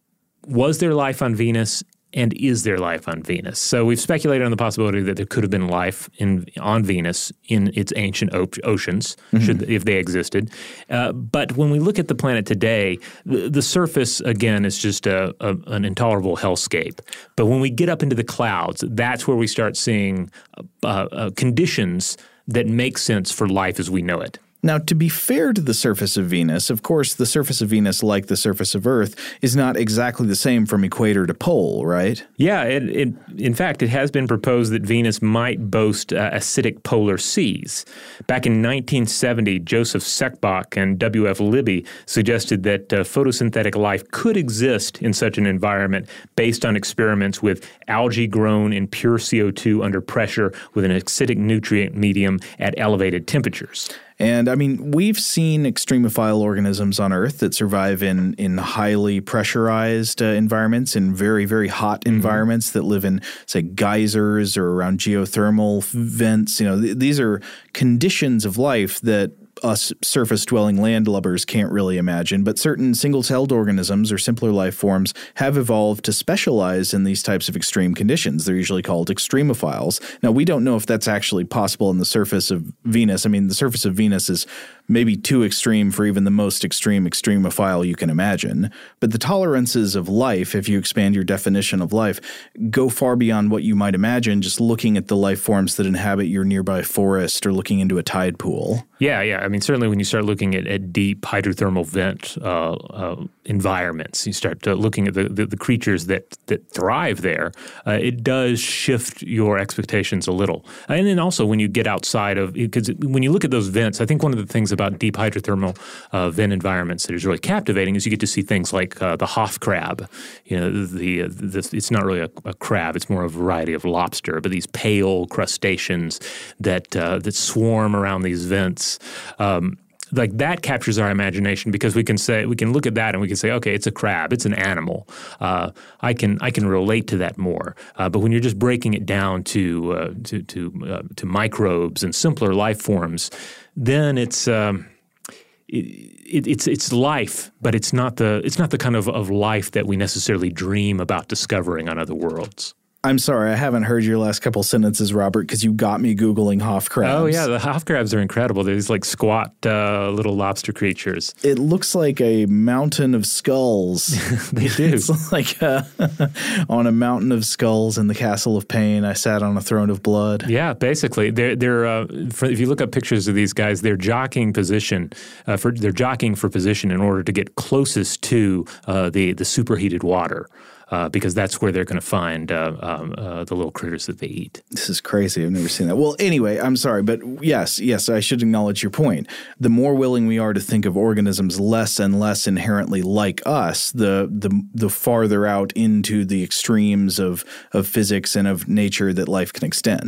was there life on Venus and is there life on Venus? So we've speculated on the possibility that there could have been life in on Venus in its ancient o- oceans, mm-hmm. should if they existed. Uh, but when we look at the planet today, the, the surface, again, is just a, a, an intolerable hellscape. But when we get up into the clouds, that's where we start seeing uh, uh, conditions that make sense for life as we know it. Now, to be fair to the surface of Venus, of course, the surface of Venus, like the surface of Earth, is not exactly the same from equator to pole, right? Yeah. It, it, in fact, it has been proposed that Venus might boast uh, acidic polar seas. Back in nineteen seventy, Joseph Seckbach and W F Libby suggested that uh, photosynthetic life could exist in such an environment based on experiments with algae grown in pure C O two under pressure with an acidic nutrient medium at elevated temperatures. And, I mean, we've seen extremophile organisms on Earth that survive in, in highly pressurized uh, environments, in very, very hot mm-hmm. environments that live in, say, geysers or around geothermal vents. You know, th- these are conditions of life that us surface-dwelling landlubbers can't really imagine, but certain single-celled organisms or simpler life forms have evolved to specialize in these types of extreme conditions. They're usually called extremophiles. Now, we don't know if that's actually possible on the surface of Venus. I mean, the surface of Venus is maybe too extreme for even the most extreme extremophile you can imagine. But the tolerances of life, if you expand your definition of life, go far beyond what you might imagine just looking at the life forms that inhabit your nearby forest or looking into a tide pool. Yeah, yeah. I mean, certainly when you start looking at, at deep hydrothermal vent uh, uh, environments, you start uh, looking at the, the, the creatures that, that thrive there, uh, it does shift your expectations a little. And then also when you get outside of – because when you look at those vents, I think one of the things about deep hydrothermal uh, vent environments that is really captivating is you get to see things like uh, the Hoff crab. You know, the, the it's not really a, a crab; it's more a variety of lobster. But these pale crustaceans that uh, that swarm around these vents. Um, Like that captures our imagination because we can say we can look at that and we can say, okay, it's a crab, it's an animal. Uh, I can I can relate to that more. Uh, but when you're just breaking it down to uh, to to uh, to microbes and simpler life forms, then it's um, it, it, it's it's life, but it's not the it's not the kind of, of life that we necessarily dream about discovering on other worlds. I'm sorry, I haven't heard your last couple sentences, Robert, because you got me Googling Hoff crabs. Oh, yeah, the Hoff crabs are incredible. They're these like squat uh, little lobster creatures. It looks like a mountain of skulls. They do. It's like uh, on a mountain of skulls in the Castle of Pain, I sat on a throne of blood. Yeah, basically. They're, they're uh, for, if you look up pictures of these guys, they're jockeying position. Uh, for They're jockeying for position in order to get closest to uh, the, the superheated water. Uh, because that's where they're going to find uh, um, uh, the little critters that they eat. This is crazy. I've never seen that. Well, anyway, I'm sorry, but yes, yes, I should acknowledge your point. The more willing we are to think of organisms less and less inherently like us, the the the farther out into the extremes of, of physics and of nature that life can extend.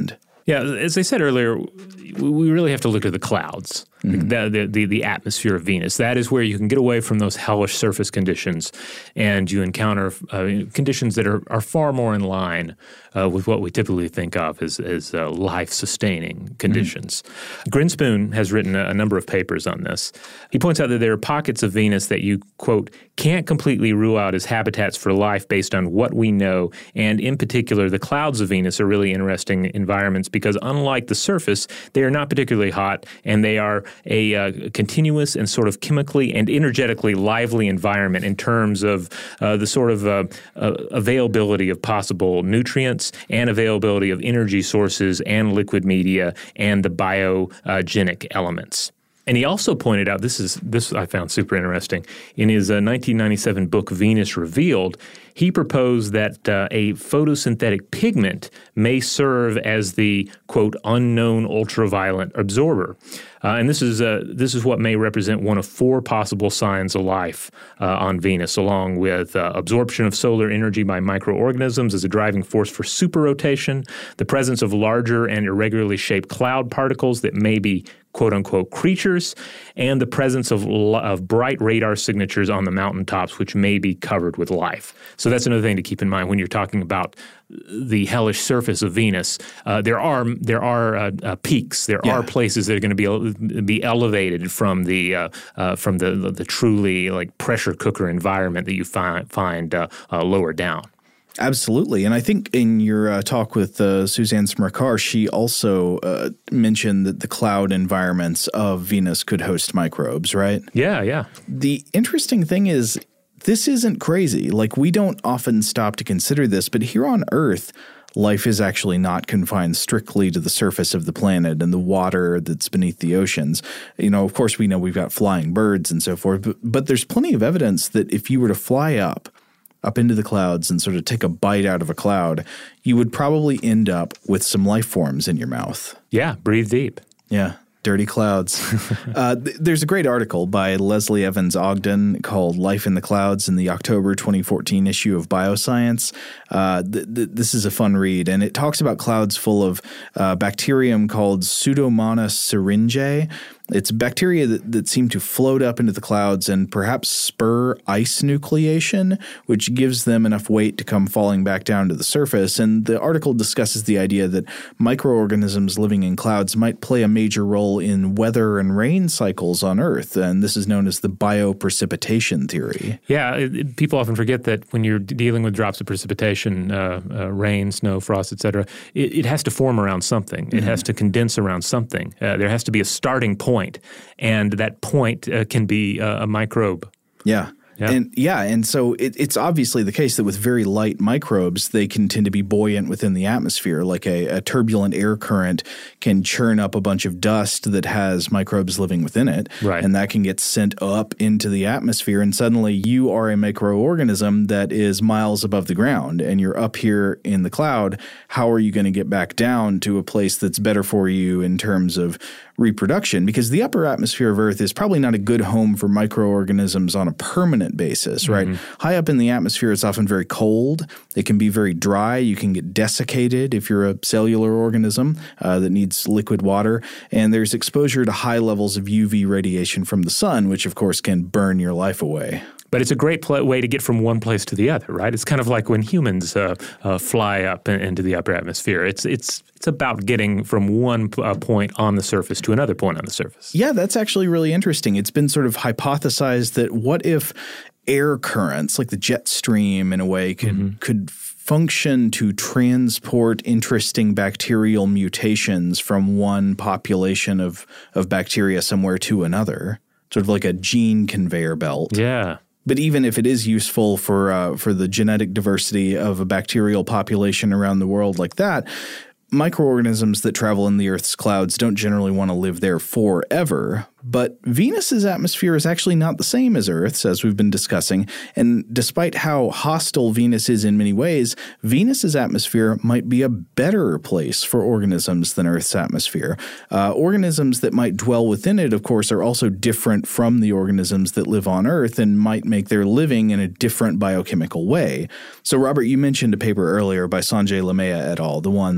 Yeah, as I said earlier, we really have to look at the clouds, mm-hmm. the, the the atmosphere of Venus. That is where you can get away from those hellish surface conditions, and you encounter uh, conditions that are, are far more in line uh, with what we typically think of as, as uh, life-sustaining conditions. Mm-hmm. Grinspoon has written a, a number of papers on this. He points out that there are pockets of Venus that you, quote, can't completely rule out as habitats for life based on what we know, and in particular, the clouds of Venus are really interesting environments because unlike the surface, they are not particularly hot, and they are a uh, continuous and sort of chemically and energetically lively environment in terms of uh, the sort of uh, uh, availability of possible nutrients and availability of energy sources and liquid media and the biogenic elements. And he also pointed out, this is this I found super interesting, in his uh, nineteen ninety-seven book, Venus Revealed, he proposed that uh, a photosynthetic pigment may serve as the, quote, unknown ultraviolet absorber. Uh, and this is uh, this is what may represent one of four possible signs of life uh, on Venus, along with uh, absorption of solar energy by microorganisms as a driving force for superrotation, the presence of larger and irregularly shaped cloud particles that may be quote-unquote creatures, and the presence of, of bright radar signatures on the mountaintops, which may be covered with life. So that's another thing to keep in mind when you're talking about the hellish surface of Venus. Uh, there are there are uh, uh, peaks. There yeah. are places that are going to be be elevated from the uh, uh, from the, the the truly like pressure cooker environment that you find find uh, uh, lower down. Absolutely. And I think in your uh, talk with uh, Suzanne Smrekar, she also uh, mentioned that the cloud environments of Venus could host microbes, right? Yeah, yeah. The interesting thing is this isn't crazy. Like, we don't often stop to consider this, but here on Earth, life is actually not confined strictly to the surface of the planet and the water that's beneath the oceans. You know, of course, we know we've got flying birds and so forth, but, but there's plenty of evidence that if you were to fly up, up into the clouds and sort of take a bite out of a cloud, you would probably end up with some life forms in your mouth. Yeah, breathe deep. Yeah, dirty clouds. uh, th- there's a great article by Leslie Evans Ogden called Life in the Clouds in the October twenty fourteen issue of Bioscience. Uh, th- th- this is a fun read, and it talks about clouds full of uh, bacterium called Pseudomonas syringae. It's bacteria that, that seem to float up into the clouds and perhaps spur ice nucleation, which gives them enough weight to come falling back down to the surface. And the article discusses the idea that microorganisms living in clouds might play a major role in weather and rain cycles on Earth. And this is known as the bioprecipitation theory. Yeah, it, it, people often forget that when you're dealing with drops of precipitation, uh, uh, rain, snow, frost, et cetera, it, it has to form around something. It mm-hmm. has to condense around something. Uh, there has to be a starting point. And that point uh, can be uh, a microbe. Yeah. Yeah. And yeah, and so it, it's obviously the case that with very light microbes, they can tend to be buoyant within the atmosphere. Like a, a turbulent air current can churn up a bunch of dust that has microbes living within it. Right. And that can get sent up into the atmosphere. And suddenly you are a microorganism that is miles above the ground and you're up here in the cloud. How are you going to get back down to a place that's better for you in terms of reproduction? Because the upper atmosphere of Earth is probably not a good home for microorganisms on a permanent basis, right? Mm-hmm. High up in the atmosphere, it's often very cold. It can be very dry. You can get desiccated if you're a cellular organism uh, that needs liquid water. And there's exposure to high levels of U V radiation from the sun, which of course can burn your life away. But it's a great pl- way to get from one place to the other, right? It's kind of like when humans uh, uh, fly up in, into the upper atmosphere. It's it's it's about getting from one uh, point on the surface to another point on the surface. Yeah, that's actually really interesting. It's been sort of hypothesized that what if air currents, like the jet stream in a way, could mm-hmm. could function to transport interesting bacterial mutations from one population of, of bacteria somewhere to another, sort of like a gene conveyor belt. Yeah. But even if it is useful for uh, for the genetic diversity of a bacterial population around the world like that, microorganisms that travel in the Earth's clouds don't generally want to live there forever. But Venus's atmosphere is actually not the same as Earth's, as we've been discussing. And despite how hostile Venus is in many ways, Venus's atmosphere might be a better place for organisms than Earth's atmosphere. Uh, organisms that might dwell within it, of course, are also different from the organisms that live on Earth and might make their living in a different biochemical way. So, Robert, you mentioned a paper earlier by Sanjay Lamaya et al., the one that's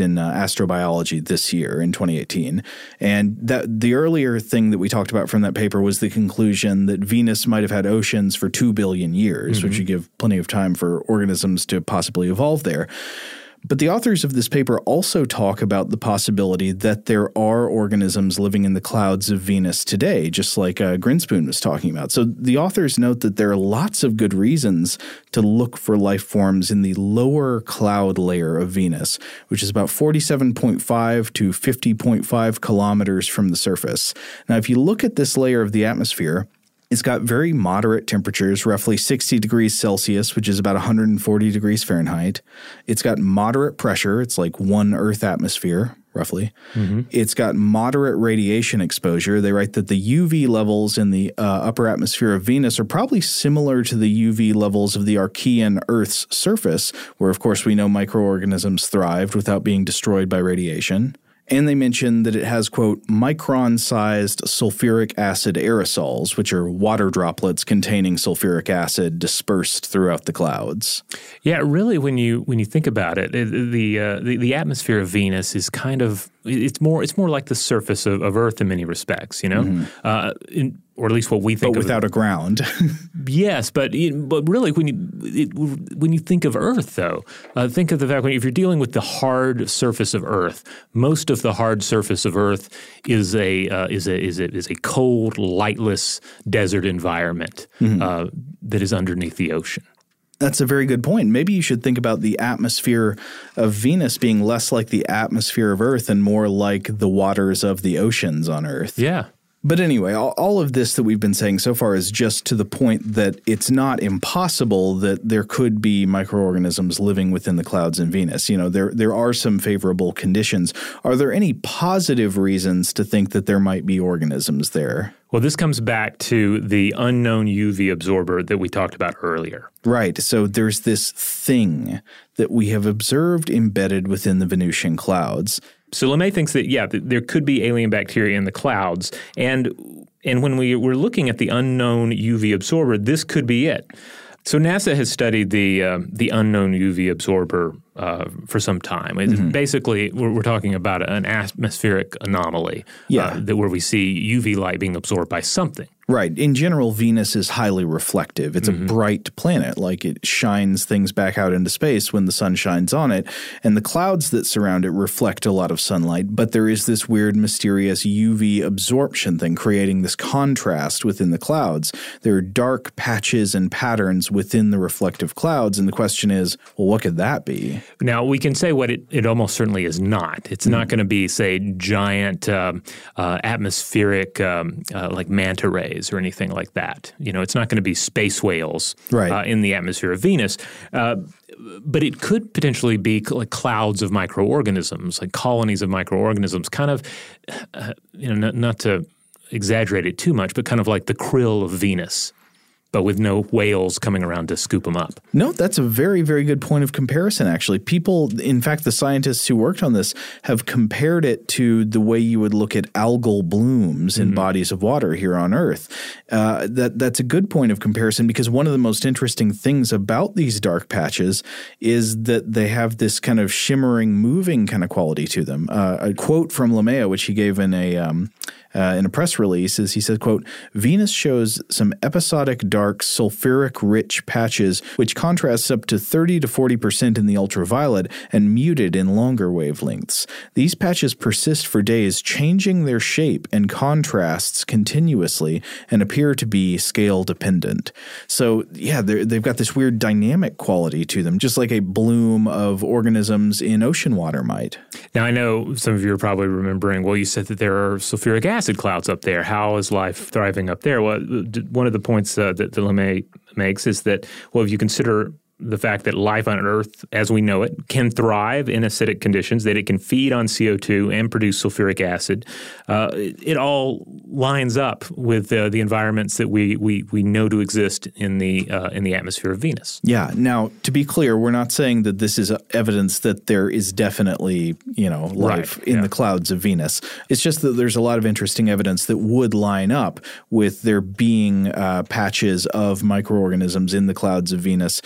in uh, astrobiology this year in twenty eighteen. And that the earlier thing that we talked about from that paper was the conclusion that Venus might have had oceans for two billion years, mm-hmm. which would give plenty of time for organisms to possibly evolve there. But the authors of this paper also talk about the possibility that there are organisms living in the clouds of Venus today, just like uh, Grinspoon was talking about. So the authors note that there are lots of good reasons to look for life forms in the lower cloud layer of Venus, which is about forty-seven point five to fifty point five kilometers from the surface. Now, if you look at this layer of the atmosphere, it's got very moderate temperatures, roughly sixty degrees Celsius, which is about one hundred forty degrees Fahrenheit. It's got moderate pressure. It's like one Earth atmosphere, roughly. Mm-hmm. It's got moderate radiation exposure. They write that the U V levels in the uh, upper atmosphere of Venus are probably similar to the U V levels of the Archean Earth's surface, where, of course, we know microorganisms thrived without being destroyed by radiation. And they mention that it has, quote, micron-sized sulfuric acid aerosols, which are water droplets containing sulfuric acid dispersed throughout the clouds. Yeah, really, when you when you think about it, it the, uh, the the atmosphere of Venus is kind of it's more it's more like the surface of, of Earth in many respects, you know, mm-hmm. uh, in, or at least what we think but of without a ground. Yes, but but really, when you it, when you think of Earth, though, uh, think of the fact when if you're dealing with the hard surface of Earth, most of the hard surface of Earth is a uh, is a is a is a cold, lightless desert environment mm-hmm. uh, that is underneath the ocean. That's a very good point. Maybe you should think about the atmosphere of Venus being less like the atmosphere of Earth and more like the waters of the oceans on Earth. Yeah. But anyway, all, all of this that we've been saying so far is just to the point that it's not impossible that there could be microorganisms living within the clouds in Venus. You know, there there are some favorable conditions. Are there any positive reasons to think that there might be organisms there? Well, this comes back to the unknown U V absorber that we talked about earlier. Right. So there's this thing that we have observed embedded within the Venusian clouds. So LeMay thinks that, yeah, there could be alien bacteria in the clouds. And and when we were looking at the unknown U V absorber, this could be it. So NASA has studied the uh, the unknown U V absorber uh, for some time. Mm-hmm. Basically, we're, we're talking about an atmospheric anomaly yeah. uh, that where we see U V light being absorbed by something. Right. In general, Venus is highly reflective. It's mm-hmm. a bright planet. Like it shines things back out into space when the sun shines on it. And the clouds that surround it reflect a lot of sunlight. But there is this weird, mysterious U V absorption thing creating this contrast within the clouds. There are dark patches and patterns within the reflective clouds. And the question is, well, what could that be? Now, we can say what it, it almost certainly is not. It's mm-hmm. not going to be, say, giant um, uh, atmospheric um, uh, like manta rays or anything like that. You know, it's not going to be space whales right. uh, in the atmosphere of Venus. Uh, but it could potentially be like clouds of microorganisms, like colonies of microorganisms, kind of, uh, you know, not, not to exaggerate it too much, but kind of like the krill of Venus, but with no whales coming around to scoop them up. No, that's a very, very good point of comparison, actually. People, in fact, the scientists who worked on this have compared it to the way you would look at algal blooms in mm-hmm. bodies of water here on Earth. Uh, that That's a good point of comparison because one of the most interesting things about these dark patches is that they have this kind of shimmering, moving kind of quality to them. Uh, a quote from LeMay, which he gave in a um, – Uh, in a press release is he said, quote, Venus shows some episodic dark sulfuric-rich patches which contrasts up to thirty to forty percent in the ultraviolet and muted in longer wavelengths. These patches persist for days, changing their shape and contrasts continuously and appear to be scale-dependent. So, yeah, they've got this weird dynamic quality to them, just like a bloom of organisms in ocean water might. Now, I know some of you are probably remembering, well, you said that there are sulfuric acid acid clouds up there. How is life thriving up there? Well, one of the points uh, that, that LeMay makes is that, well, if you consider the fact that life on Earth, as we know it, can thrive in acidic conditions, that it can feed on C O two and produce sulfuric acid. Uh, it, it all lines up with uh, the environments that we, we we know to exist in the uh, in the atmosphere of Venus. Yeah. Now, to be clear, we're not saying that this is evidence that there is definitely, you know, life right. in yeah. the clouds of Venus. It's just that there's a lot of interesting evidence that would line up with there being uh, patches of microorganisms in the clouds of Venus that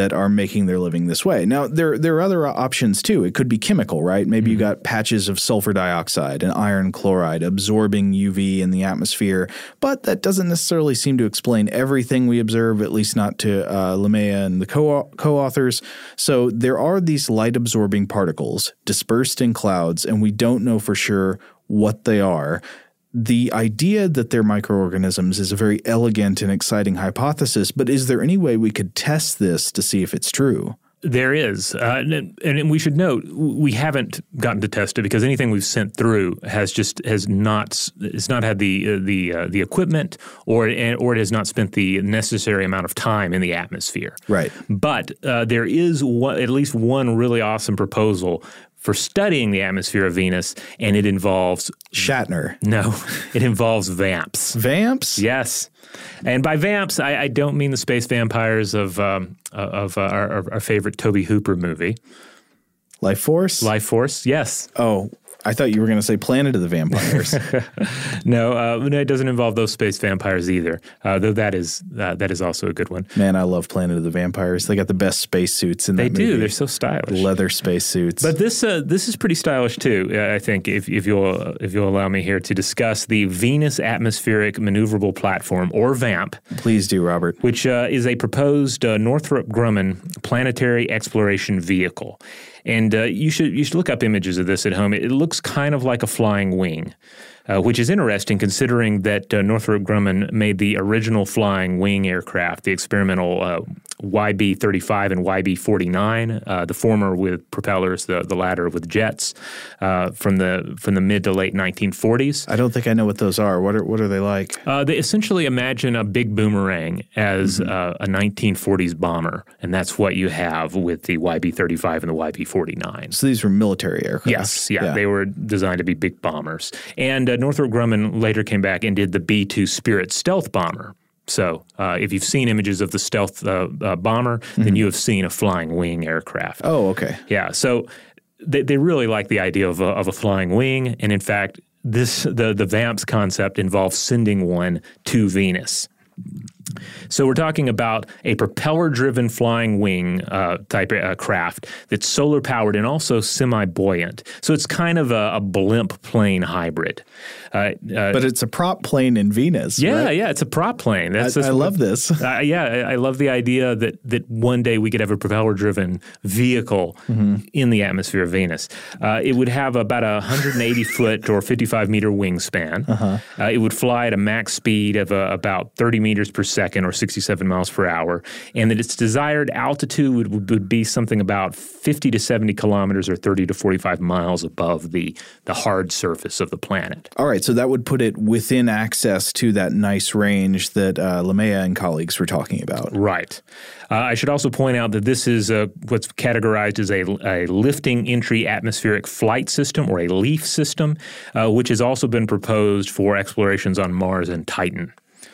that are making their living this way. Now, there there are other options too. It could be chemical, right? Maybe mm-hmm. you got patches of sulfur dioxide and iron chloride absorbing U V in the atmosphere, but that doesn't necessarily seem to explain everything we observe, at least not to uh, Lamea and the co- co-authors. So there are these light-absorbing particles dispersed in clouds, and we don't know for sure what they are. The idea that they're microorganisms is a very elegant and exciting hypothesis, but is there any way we could test this to see if it's true? There is, uh, and, and we should note we haven't gotten to test it because anything we've sent through has just has not it's not had the uh, the uh, the equipment or or it has not spent the necessary amount of time in the atmosphere. Right. But uh, there is one, at least one really awesome proposal for studying the atmosphere of Venus, and it involves Shatner. No, it involves vamps. Vamps? Yes. And by vamps, I, I don't mean the space vampires of um, of uh, our, our favorite Tobe Hooper movie. Life Force? Life Force, yes. Oh, I thought you were going to say Planet of the Vampires. no, uh, no, it doesn't involve those space vampires either, uh, though that is uh, that is also a good one. Man, I love Planet of the Vampires. They got the best space suits in that they movie. They do. They're so stylish. Leather space suits. But this uh, this is pretty stylish too, uh, I think, if, if, you'll, if you'll allow me here to discuss the Venus Atmospheric Maneuverable Platform, or VAMP. Please do, Robert. Which uh, is a proposed uh, Northrop Grumman planetary exploration vehicle. And uh, you should you should look up images of this at home. It, it looks kind of like a flying wing, uh, which is interesting considering that uh, Northrop Grumman made the original flying wing aircraft, the experimental uh, Y B thirty-five and Y B forty-nine, uh, the former with propellers, the the latter with jets, uh, from the from the mid to late nineteen forties. I don't think I know what those are. What are what are they like? Uh, they essentially imagine a big boomerang as mm-hmm. uh, a nineteen forties bomber, and that's what you have with the Y B thirty-five and the Y B forty-nine. So these were military aircraft. Yes, yeah, yeah. They were designed to be big bombers. And uh, Northrop Grumman later came back and did the B two Spirit stealth bomber. So uh, if you've seen images of the stealth uh, uh, bomber, mm-hmm. then you have seen a flying wing aircraft. Oh, okay. Yeah, so they, they really like the idea of a, of a flying wing. And in fact, this the, the VAMPS concept involves sending one to Venus. So we're talking about a propeller-driven flying wing uh, type uh, craft that's solar-powered and also semi-buoyant. So it's kind of a, a blimp plane hybrid. Uh, uh, but it's a prop plane in Venus, Yeah, right? yeah, it's a prop plane. That's, I, that's I what, love this. Uh, yeah, I, I love the idea that that one day we could have a propeller-driven vehicle mm-hmm. in the atmosphere of Venus. Uh, it would have about a one hundred eighty foot or fifty-five meter wingspan. Uh-huh. Uh, it would fly at a max speed of uh, about thirty meters per second or sixty-seven miles per hour, and that its desired altitude would, would be something about fifty to seventy kilometers or thirty to forty-five miles above the, the hard surface of the planet. All right, so that would put it within access to that nice range that uh, Lamea and colleagues were talking about. Right. Uh, I should also point out that this is uh, what's categorized as a, a lifting entry atmospheric flight system, or a LEAF system, uh, which has also been proposed for explorations on Mars and Titan.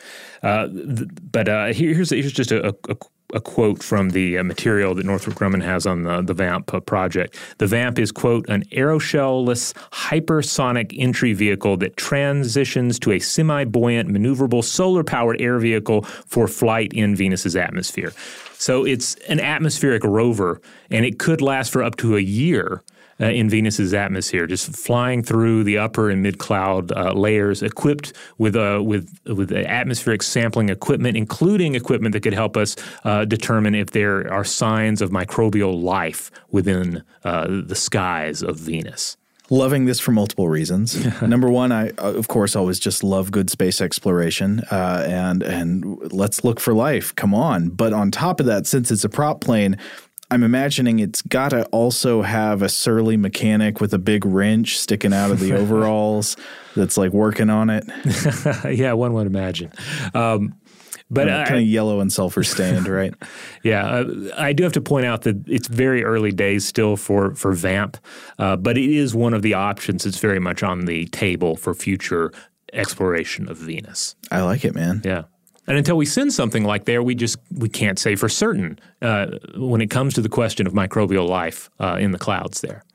Uh, th- but uh, here, here's here's just a, a, a quote from the uh, material that Northrop Grumman has on the, the VAMP uh, project. The VAMP is, quote, an aeroshell-less hypersonic entry vehicle that transitions to a semi-buoyant, maneuverable, solar-powered air vehicle for flight in Venus's atmosphere. So it's an atmospheric rover, and it could last for up to a year Uh, in Venus's atmosphere, just flying through the upper and mid-cloud uh, layers, equipped with uh, with with atmospheric sampling equipment, including equipment that could help us uh, determine if there are signs of microbial life within uh, the skies of Venus. Loving this for multiple reasons. Number one, I, of course, always just love good space exploration, uh, and and let's look for life. Come on. But on top of that, since it's a prop plane, I'm imagining it's got to also have a surly mechanic with a big wrench sticking out of the overalls that's like working on it. Yeah, one would imagine. Um, but uh, kind of yellow and sulfur stained, right? Yeah, uh, I do have to point out that it's very early days still for for VAMP, uh, but it is one of the options that's very much on the table for future exploration of Venus. I like it, man. Yeah. And until we send something like there, we just we can't say for certain uh, when it comes to the question of microbial life uh, in the clouds there.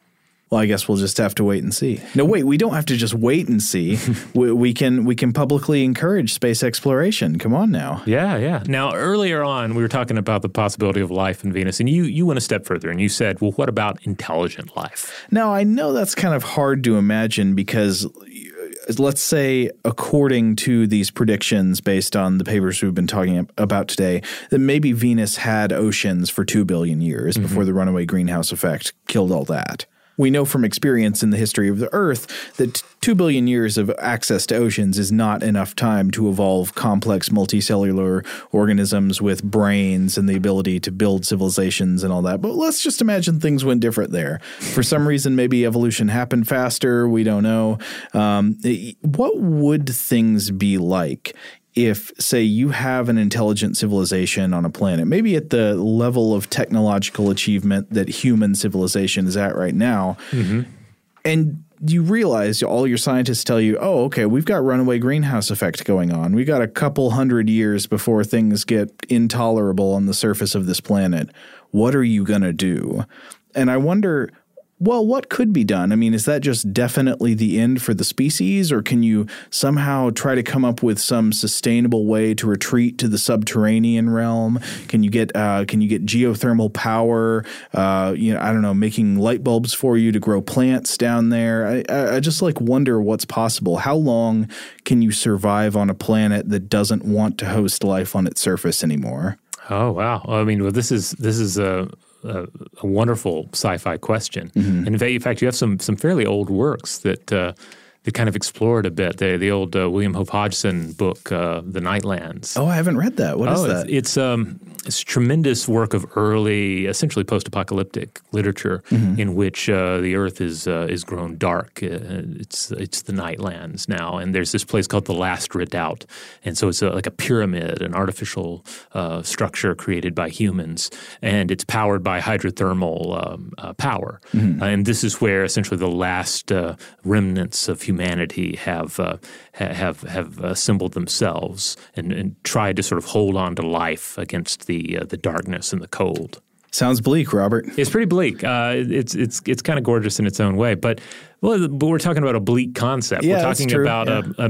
Well, I guess we'll just have to wait and see. No, wait, we don't have to just wait and see. we, we can we can publicly encourage space exploration. Come on now. Yeah, yeah. Now, earlier on, we were talking about the possibility of life in Venus, and you, you went a step further, and you said, well, what about intelligent life? Now, I know that's kind of hard to imagine because let's say, according to these predictions based on the papers we've been talking about today, that maybe Venus had oceans for two billion years mm-hmm. before the runaway greenhouse effect killed all that. We know from experience in the history of the Earth that two billion years of access to oceans is not enough time to evolve complex multicellular organisms with brains and the ability to build civilizations and all that. But let's just imagine things went different there. For some reason, maybe evolution happened faster. We don't know. Um, what would things be like if, say, you have an intelligent civilization on a planet, maybe at the level of technological achievement that human civilization is at right now, mm-hmm. and you realize all your scientists tell you, oh, okay, we've got runaway greenhouse effect going on. We've got a couple hundred years before things get intolerable on the surface of this planet. What are you going to do? And I wonder, well, what could be done? I mean, is that just definitely the end for the species, or can you somehow try to come up with some sustainable way to retreat to the subterranean realm? Can you get uh, can you get geothermal power? Uh, you know, I don't know, making light bulbs for you to grow plants down there. I, I, I just like wonder what's possible. How long can you survive on a planet that doesn't want to host life on its surface anymore? Oh wow! I mean, well, this is this is a. A, a wonderful sci-fi question. Mm-hmm. And in fact, you have some some fairly old works that uh, that kind of explore it a bit. The, the old uh, William Hope Hodgson book, uh, The Nightlands. Oh, I haven't read that. What oh, is that? It's, it's, um, it's a tremendous work of early, essentially post-apocalyptic literature mm-hmm. in which uh, the Earth is uh, is grown dark. Uh, it's it's the Nightlands now, and there's this place called the Last Redoubt, and so it's a, like a pyramid, an artificial uh, structure created by humans, and it's powered by hydrothermal um, uh, power. Mm-hmm. Uh, and this is where essentially the last uh, remnants of humanity have uh, ha- have have assembled themselves and, and tried to sort of hold on to life against the uh, the darkness and the cold. Sounds bleak, Robert. It's pretty bleak. Uh, it's it's it's kind of gorgeous in its own way, but well, but we're talking about a bleak concept. Yeah, we're talking that's true. about yeah.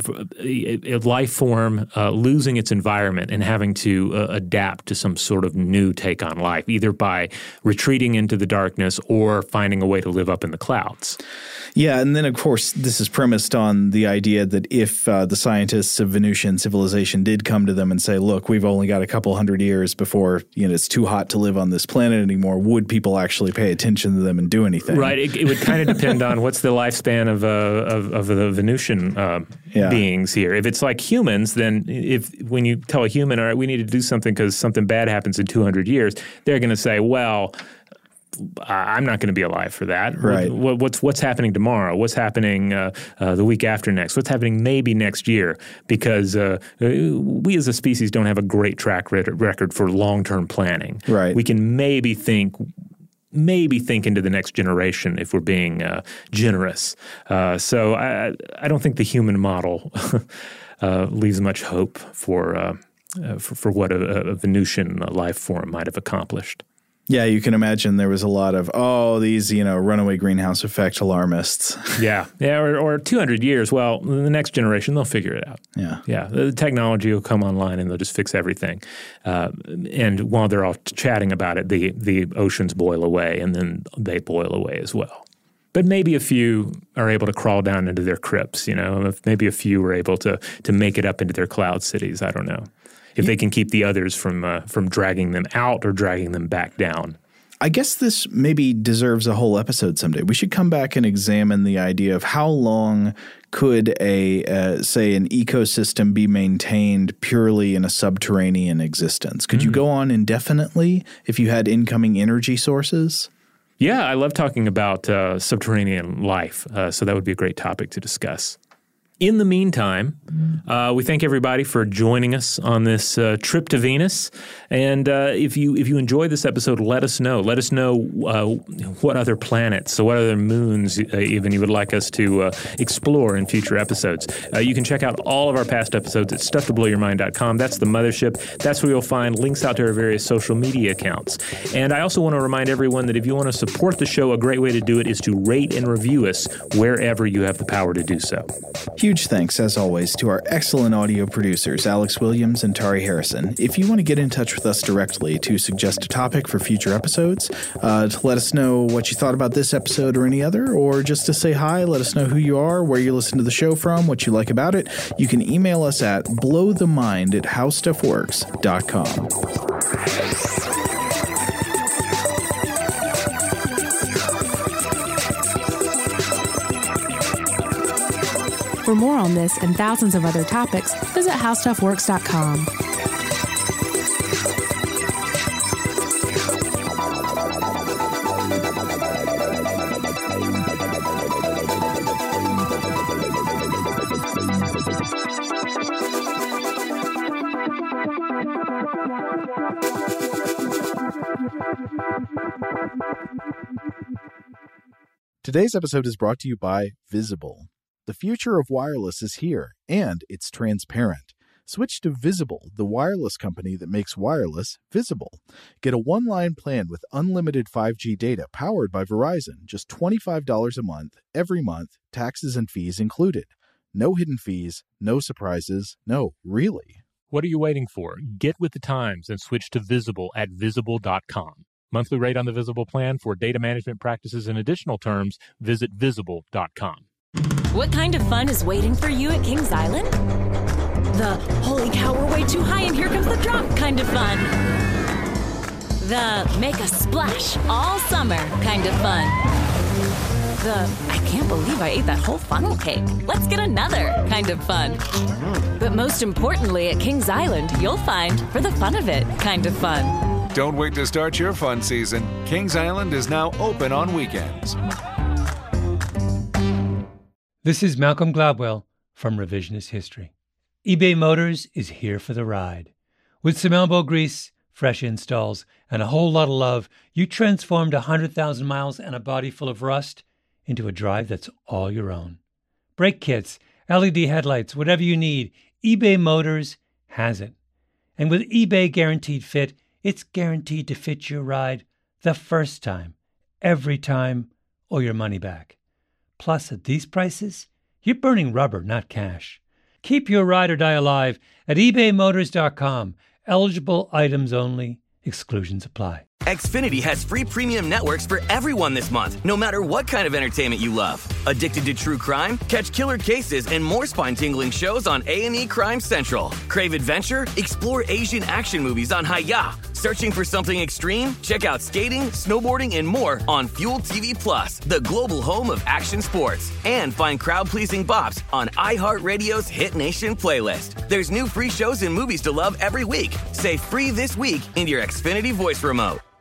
a, a, a life form uh, losing its environment and having to uh, adapt to some sort of new take on life, either by retreating into the darkness or finding a way to live up in the clouds. Yeah, and then, of course, this is premised on the idea that if uh, the scientists of Venusian civilization did come to them and say, look, we've only got a couple hundred years before you know it's too hot to live on this planet anymore, would people actually pay attention to them and do anything? Right. It, it would kind of depend on what's the lifespan of, uh, of, of the Venusian uh, yeah. beings here. If it's like humans, then if when you tell a human, all right, we need to do something because something bad happens in two hundred years, they're going to say, well, I'm not going to be alive for that. Right. What, what's what's happening tomorrow? What's happening uh, uh, the week after next? What's happening maybe next year? Because uh, we as a species don't have a great track record for long-term planning. Right. We can maybe think maybe think into the next generation if we're being uh, generous. Uh, so I, I don't think the human model uh, leaves much hope for, uh, uh, for, for what a, a Venusian life form might have accomplished. Yeah, you can imagine there was a lot of, oh, these, you know, runaway greenhouse effect alarmists. yeah. Yeah, or, or two hundred years. Well, the next generation, they'll figure it out. Yeah. Yeah. The technology will come online and they'll just fix everything. Uh, and while they're all chatting about it, the, the oceans boil away and then they boil away as well. But maybe a few are able to crawl down into their crypts, you know. Maybe a few are able to to make it up into their cloud cities. I don't know. If they can keep the others from uh, from dragging them out or dragging them back down. I guess this maybe deserves a whole episode someday. We should come back and examine the idea of how long could a, uh, say, an ecosystem be maintained purely in a subterranean existence? Could mm. you go on indefinitely if you had incoming energy sources? Yeah, I love talking about uh, subterranean life, uh, so that would be a great topic to discuss. In the meantime, uh, we thank everybody for joining us on this uh, trip to Venus. And uh, if you if you enjoyed this episode, let us know. Let us know uh, what other planets, so what other moons uh, even you would like us to uh, explore in future episodes. Uh, you can check out all of our past episodes at stuff to blow your mind dot com. That's the mothership. That's where you'll find links out to our various social media accounts. And I also want to remind everyone that if you want to support the show, a great way to do it is to rate and review us wherever you have the power to do so. Huge thanks, as always, to our excellent audio producers, Alex Williams and Tari Harrison. If you want to get in touch with us directly to suggest a topic for future episodes, uh, to let us know what you thought about this episode or any other, or just to say hi, let us know who you are, where you listen to the show from, what you like about it, you can email us at blowthemind at how stuff works dot com. For more on this and thousands of other topics, visit how stuff works dot com. Today's episode is brought to you by Visible. The future of wireless is here, and it's transparent. Switch to Visible, the wireless company that makes wireless visible. Get a one-line plan with unlimited five G data powered by Verizon, just twenty-five dollars a month, every month, taxes and fees included. No hidden fees, no surprises, no, really. What are you waiting for? Get with the times and switch to Visible at visible dot com. Monthly rate on the Visible plan. For data management practices and additional terms, visit visible dot com. What kind of fun is waiting for you at Kings Island? The holy cow, we're way too high and here comes the drop kind of fun. The make a splash all summer kind of fun. The I can't believe I ate that whole funnel cake. Let's get another kind of fun. But most importantly, at Kings Island, you'll find for the fun of it kind of fun. Don't wait to start your fun season. Kings Island is now open on weekends. This is Malcolm Gladwell from Revisionist History. eBay Motors is here for the ride. With some elbow grease, fresh installs, and a whole lot of love, you transformed one hundred thousand miles and a body full of rust into a drive that's all your own. Brake kits, L E D headlights, whatever you need, eBay Motors has it. And with eBay Guaranteed Fit, it's guaranteed to fit your ride the first time, every time, or your money back. Plus, at these prices, you're burning rubber, not cash. Keep your ride or die alive at ebay motors dot com. Eligible items only. Exclusions apply. Xfinity has free premium networks for everyone this month, no matter what kind of entertainment you love. Addicted to true crime? Catch killer cases and more spine-tingling shows on A and E Crime Central. Crave adventure? Explore Asian action movies on Hi-Ya. Searching for something extreme? Check out skating, snowboarding, and more on Fuel T V Plus, the global home of action sports. And find crowd-pleasing bops on iHeartRadio's Hit Nation playlist. There's new free shows and movies to love every week. Say free this week in your Xfinity voice remote.